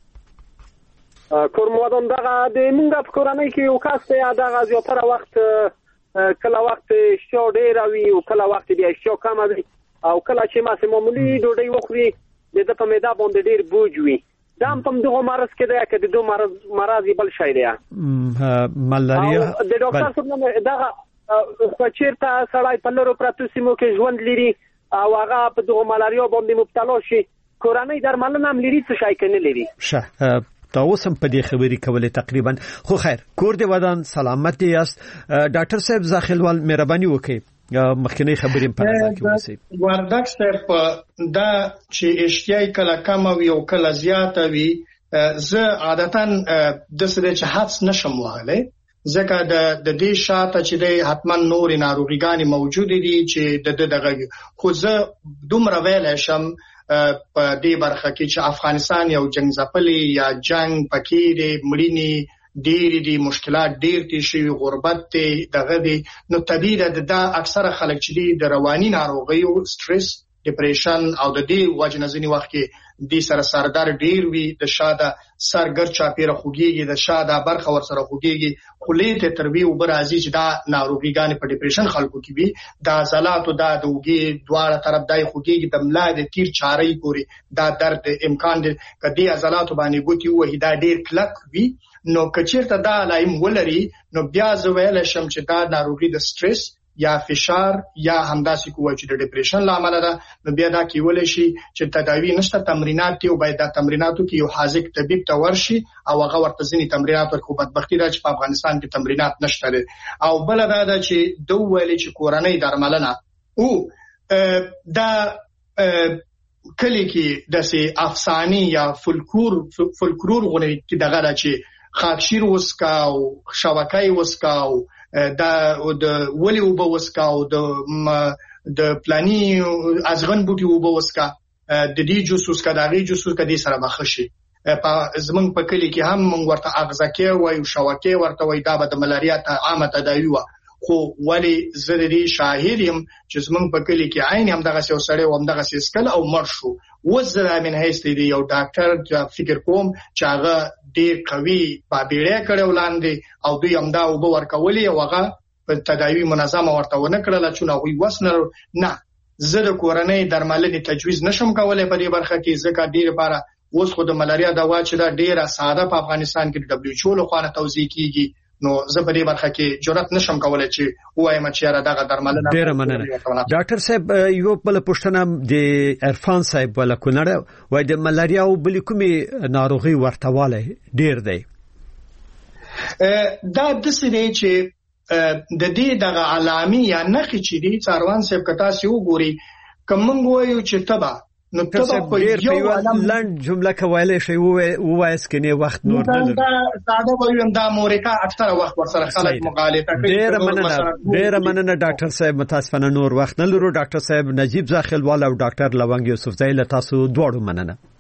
کورمودان دغه د موږ په کورنۍ کې یو کس ته دغه زیاتره وخت کله وخت شو ډیر وي او کله وخت بیا شو کم وي او کله چې معمولی ډوډۍ وخوري د په معده باندې ډیر بوج وي دا هم دغه مرض کې دی چې د دوه مرض بل شي دی ملاریا د ډاکټر صاحب دغه چیرته سړی په لورو پراتو سیمو کې ژوند لري او هغه په دغه ملاریا باندې مبتلا شي کورنۍ درملنه هم لري څه شي کنه لري تاسو هم په دې خبرې کولې تقریبا خو خیر کور دی ودان سلامت یاست ډاکټر صاحب زاخلوال مهرباني وکړئ مخکنی خبرې په نظر کې ونیسئ وردګ صاحب دا چې اشتیاي کله کم وي او کله زیات وي زه عادتاً د څه چې حدس نشم وهلای ځکه د دې شاته چې د حتمان نور ناروغیګانی موجود دي چې دغه خو زه دومره ویل شم په دې برخه کې چې افغانستان یو جنگ ځپلې یا جنگ پکې دی مړینی ډېر دي مشکلات ډېر دي شي غربت دی دغه دی نو طبيعي د اکثره خلک چې د رواني ناروغیو سټرس ډیپریشن او د دې وجنځنی وخت کې د سردار ډیر وی د شاده سرګر چاپیره خوګيږي د شاده برخه ور سره خوګيږي خلیته تربی او برازي چې دا ناروغیګان په ډیپریشن خلکو کې وي دا عضلات او د وګي دواړه طرف دای خوګيږي د ملا د تیر چاري پوری دا درد امکان دی کدي عضلات باندې ګوتی وې دا ډیر کلک وي نو کچیرته دا لایم ولري نو بیا زویل شم چې دا ناروغي د سټرس یا فشار یا همداسې کوه چې د ډیپریشن لامل ده نو بیا دا کیول شي چې تداوی نشته تمرینات دی او باید د تمریناتو کې یو حاذق طبيب ته ورشي او هغه ورته ځینی تمرینات ورکو بدبختی راځي په افغانستان کې تمرینات نشته او بل دا چې دوه ویلې چې کورنۍ درملنه او دا کلی کې داسې افساني یا فولکلور غونې کې دغه چې خاکشیر وسکاو شوکای وسکاو دا د ولی وبوسکاو د پلاني ازغن بوټي وبوسکا د دې جوسوس کداغي جوسوس کدي سره مخشي په زمنګ په کلی کې هم موږ ورته اغزکه وای او شوکه ورته وای دا به د ملاریا ته عامه تداوی و خو ولی زردي شاهدیم چې زمنګ په کلی کې عین هم دغه څه سره و هم دغه څه سکل او مر شو وزره من هیڅ دی یو ډاکټر چې فکر کوم چې هغه ډیر قوي بابیړې کړو لاندې او دوی همدا وب ورکولې او هغه په تداوی منظمه ورته ونه کړل چې نو وی وسنر نه زه د کورنۍ درملنې تجویز نشم کولای په دې برخه کې ځکه ډیر لپاره اوس خو د ملاریا دوا چې دا ډیره ساده په افغانستان کې د WHO لخوا توزیع کیږي نو زه په دې برخه کې جرأت نشم کولای چې وایم چې دغه درملنه ډیر مننه. ډاکټر صاحب یو بل پوښتنه د عرفان صاحب ولا کونړ وای د ملاریا او بل کومي ناروغي ورتواله ډیر دی. دا د سړي چې د دې دغه علامي یا نخي چې دي څاروان صاحب کتا سی وګوري کوم وایو چې تبا نو تبا په یو لند جمله کوي شي وایس کني وخت نور نه دا ساده وایو دا مورکا اکثر وخت ورسره خلک مغالطه کوي. ډیر مننه ډاکټر صاحب متاسفانه نور وخت نه لرو. ډاکټر صاحب نجیب زاخیل والا او ډاکټر لونګ یوسف زای له تاسو دواړو مننه.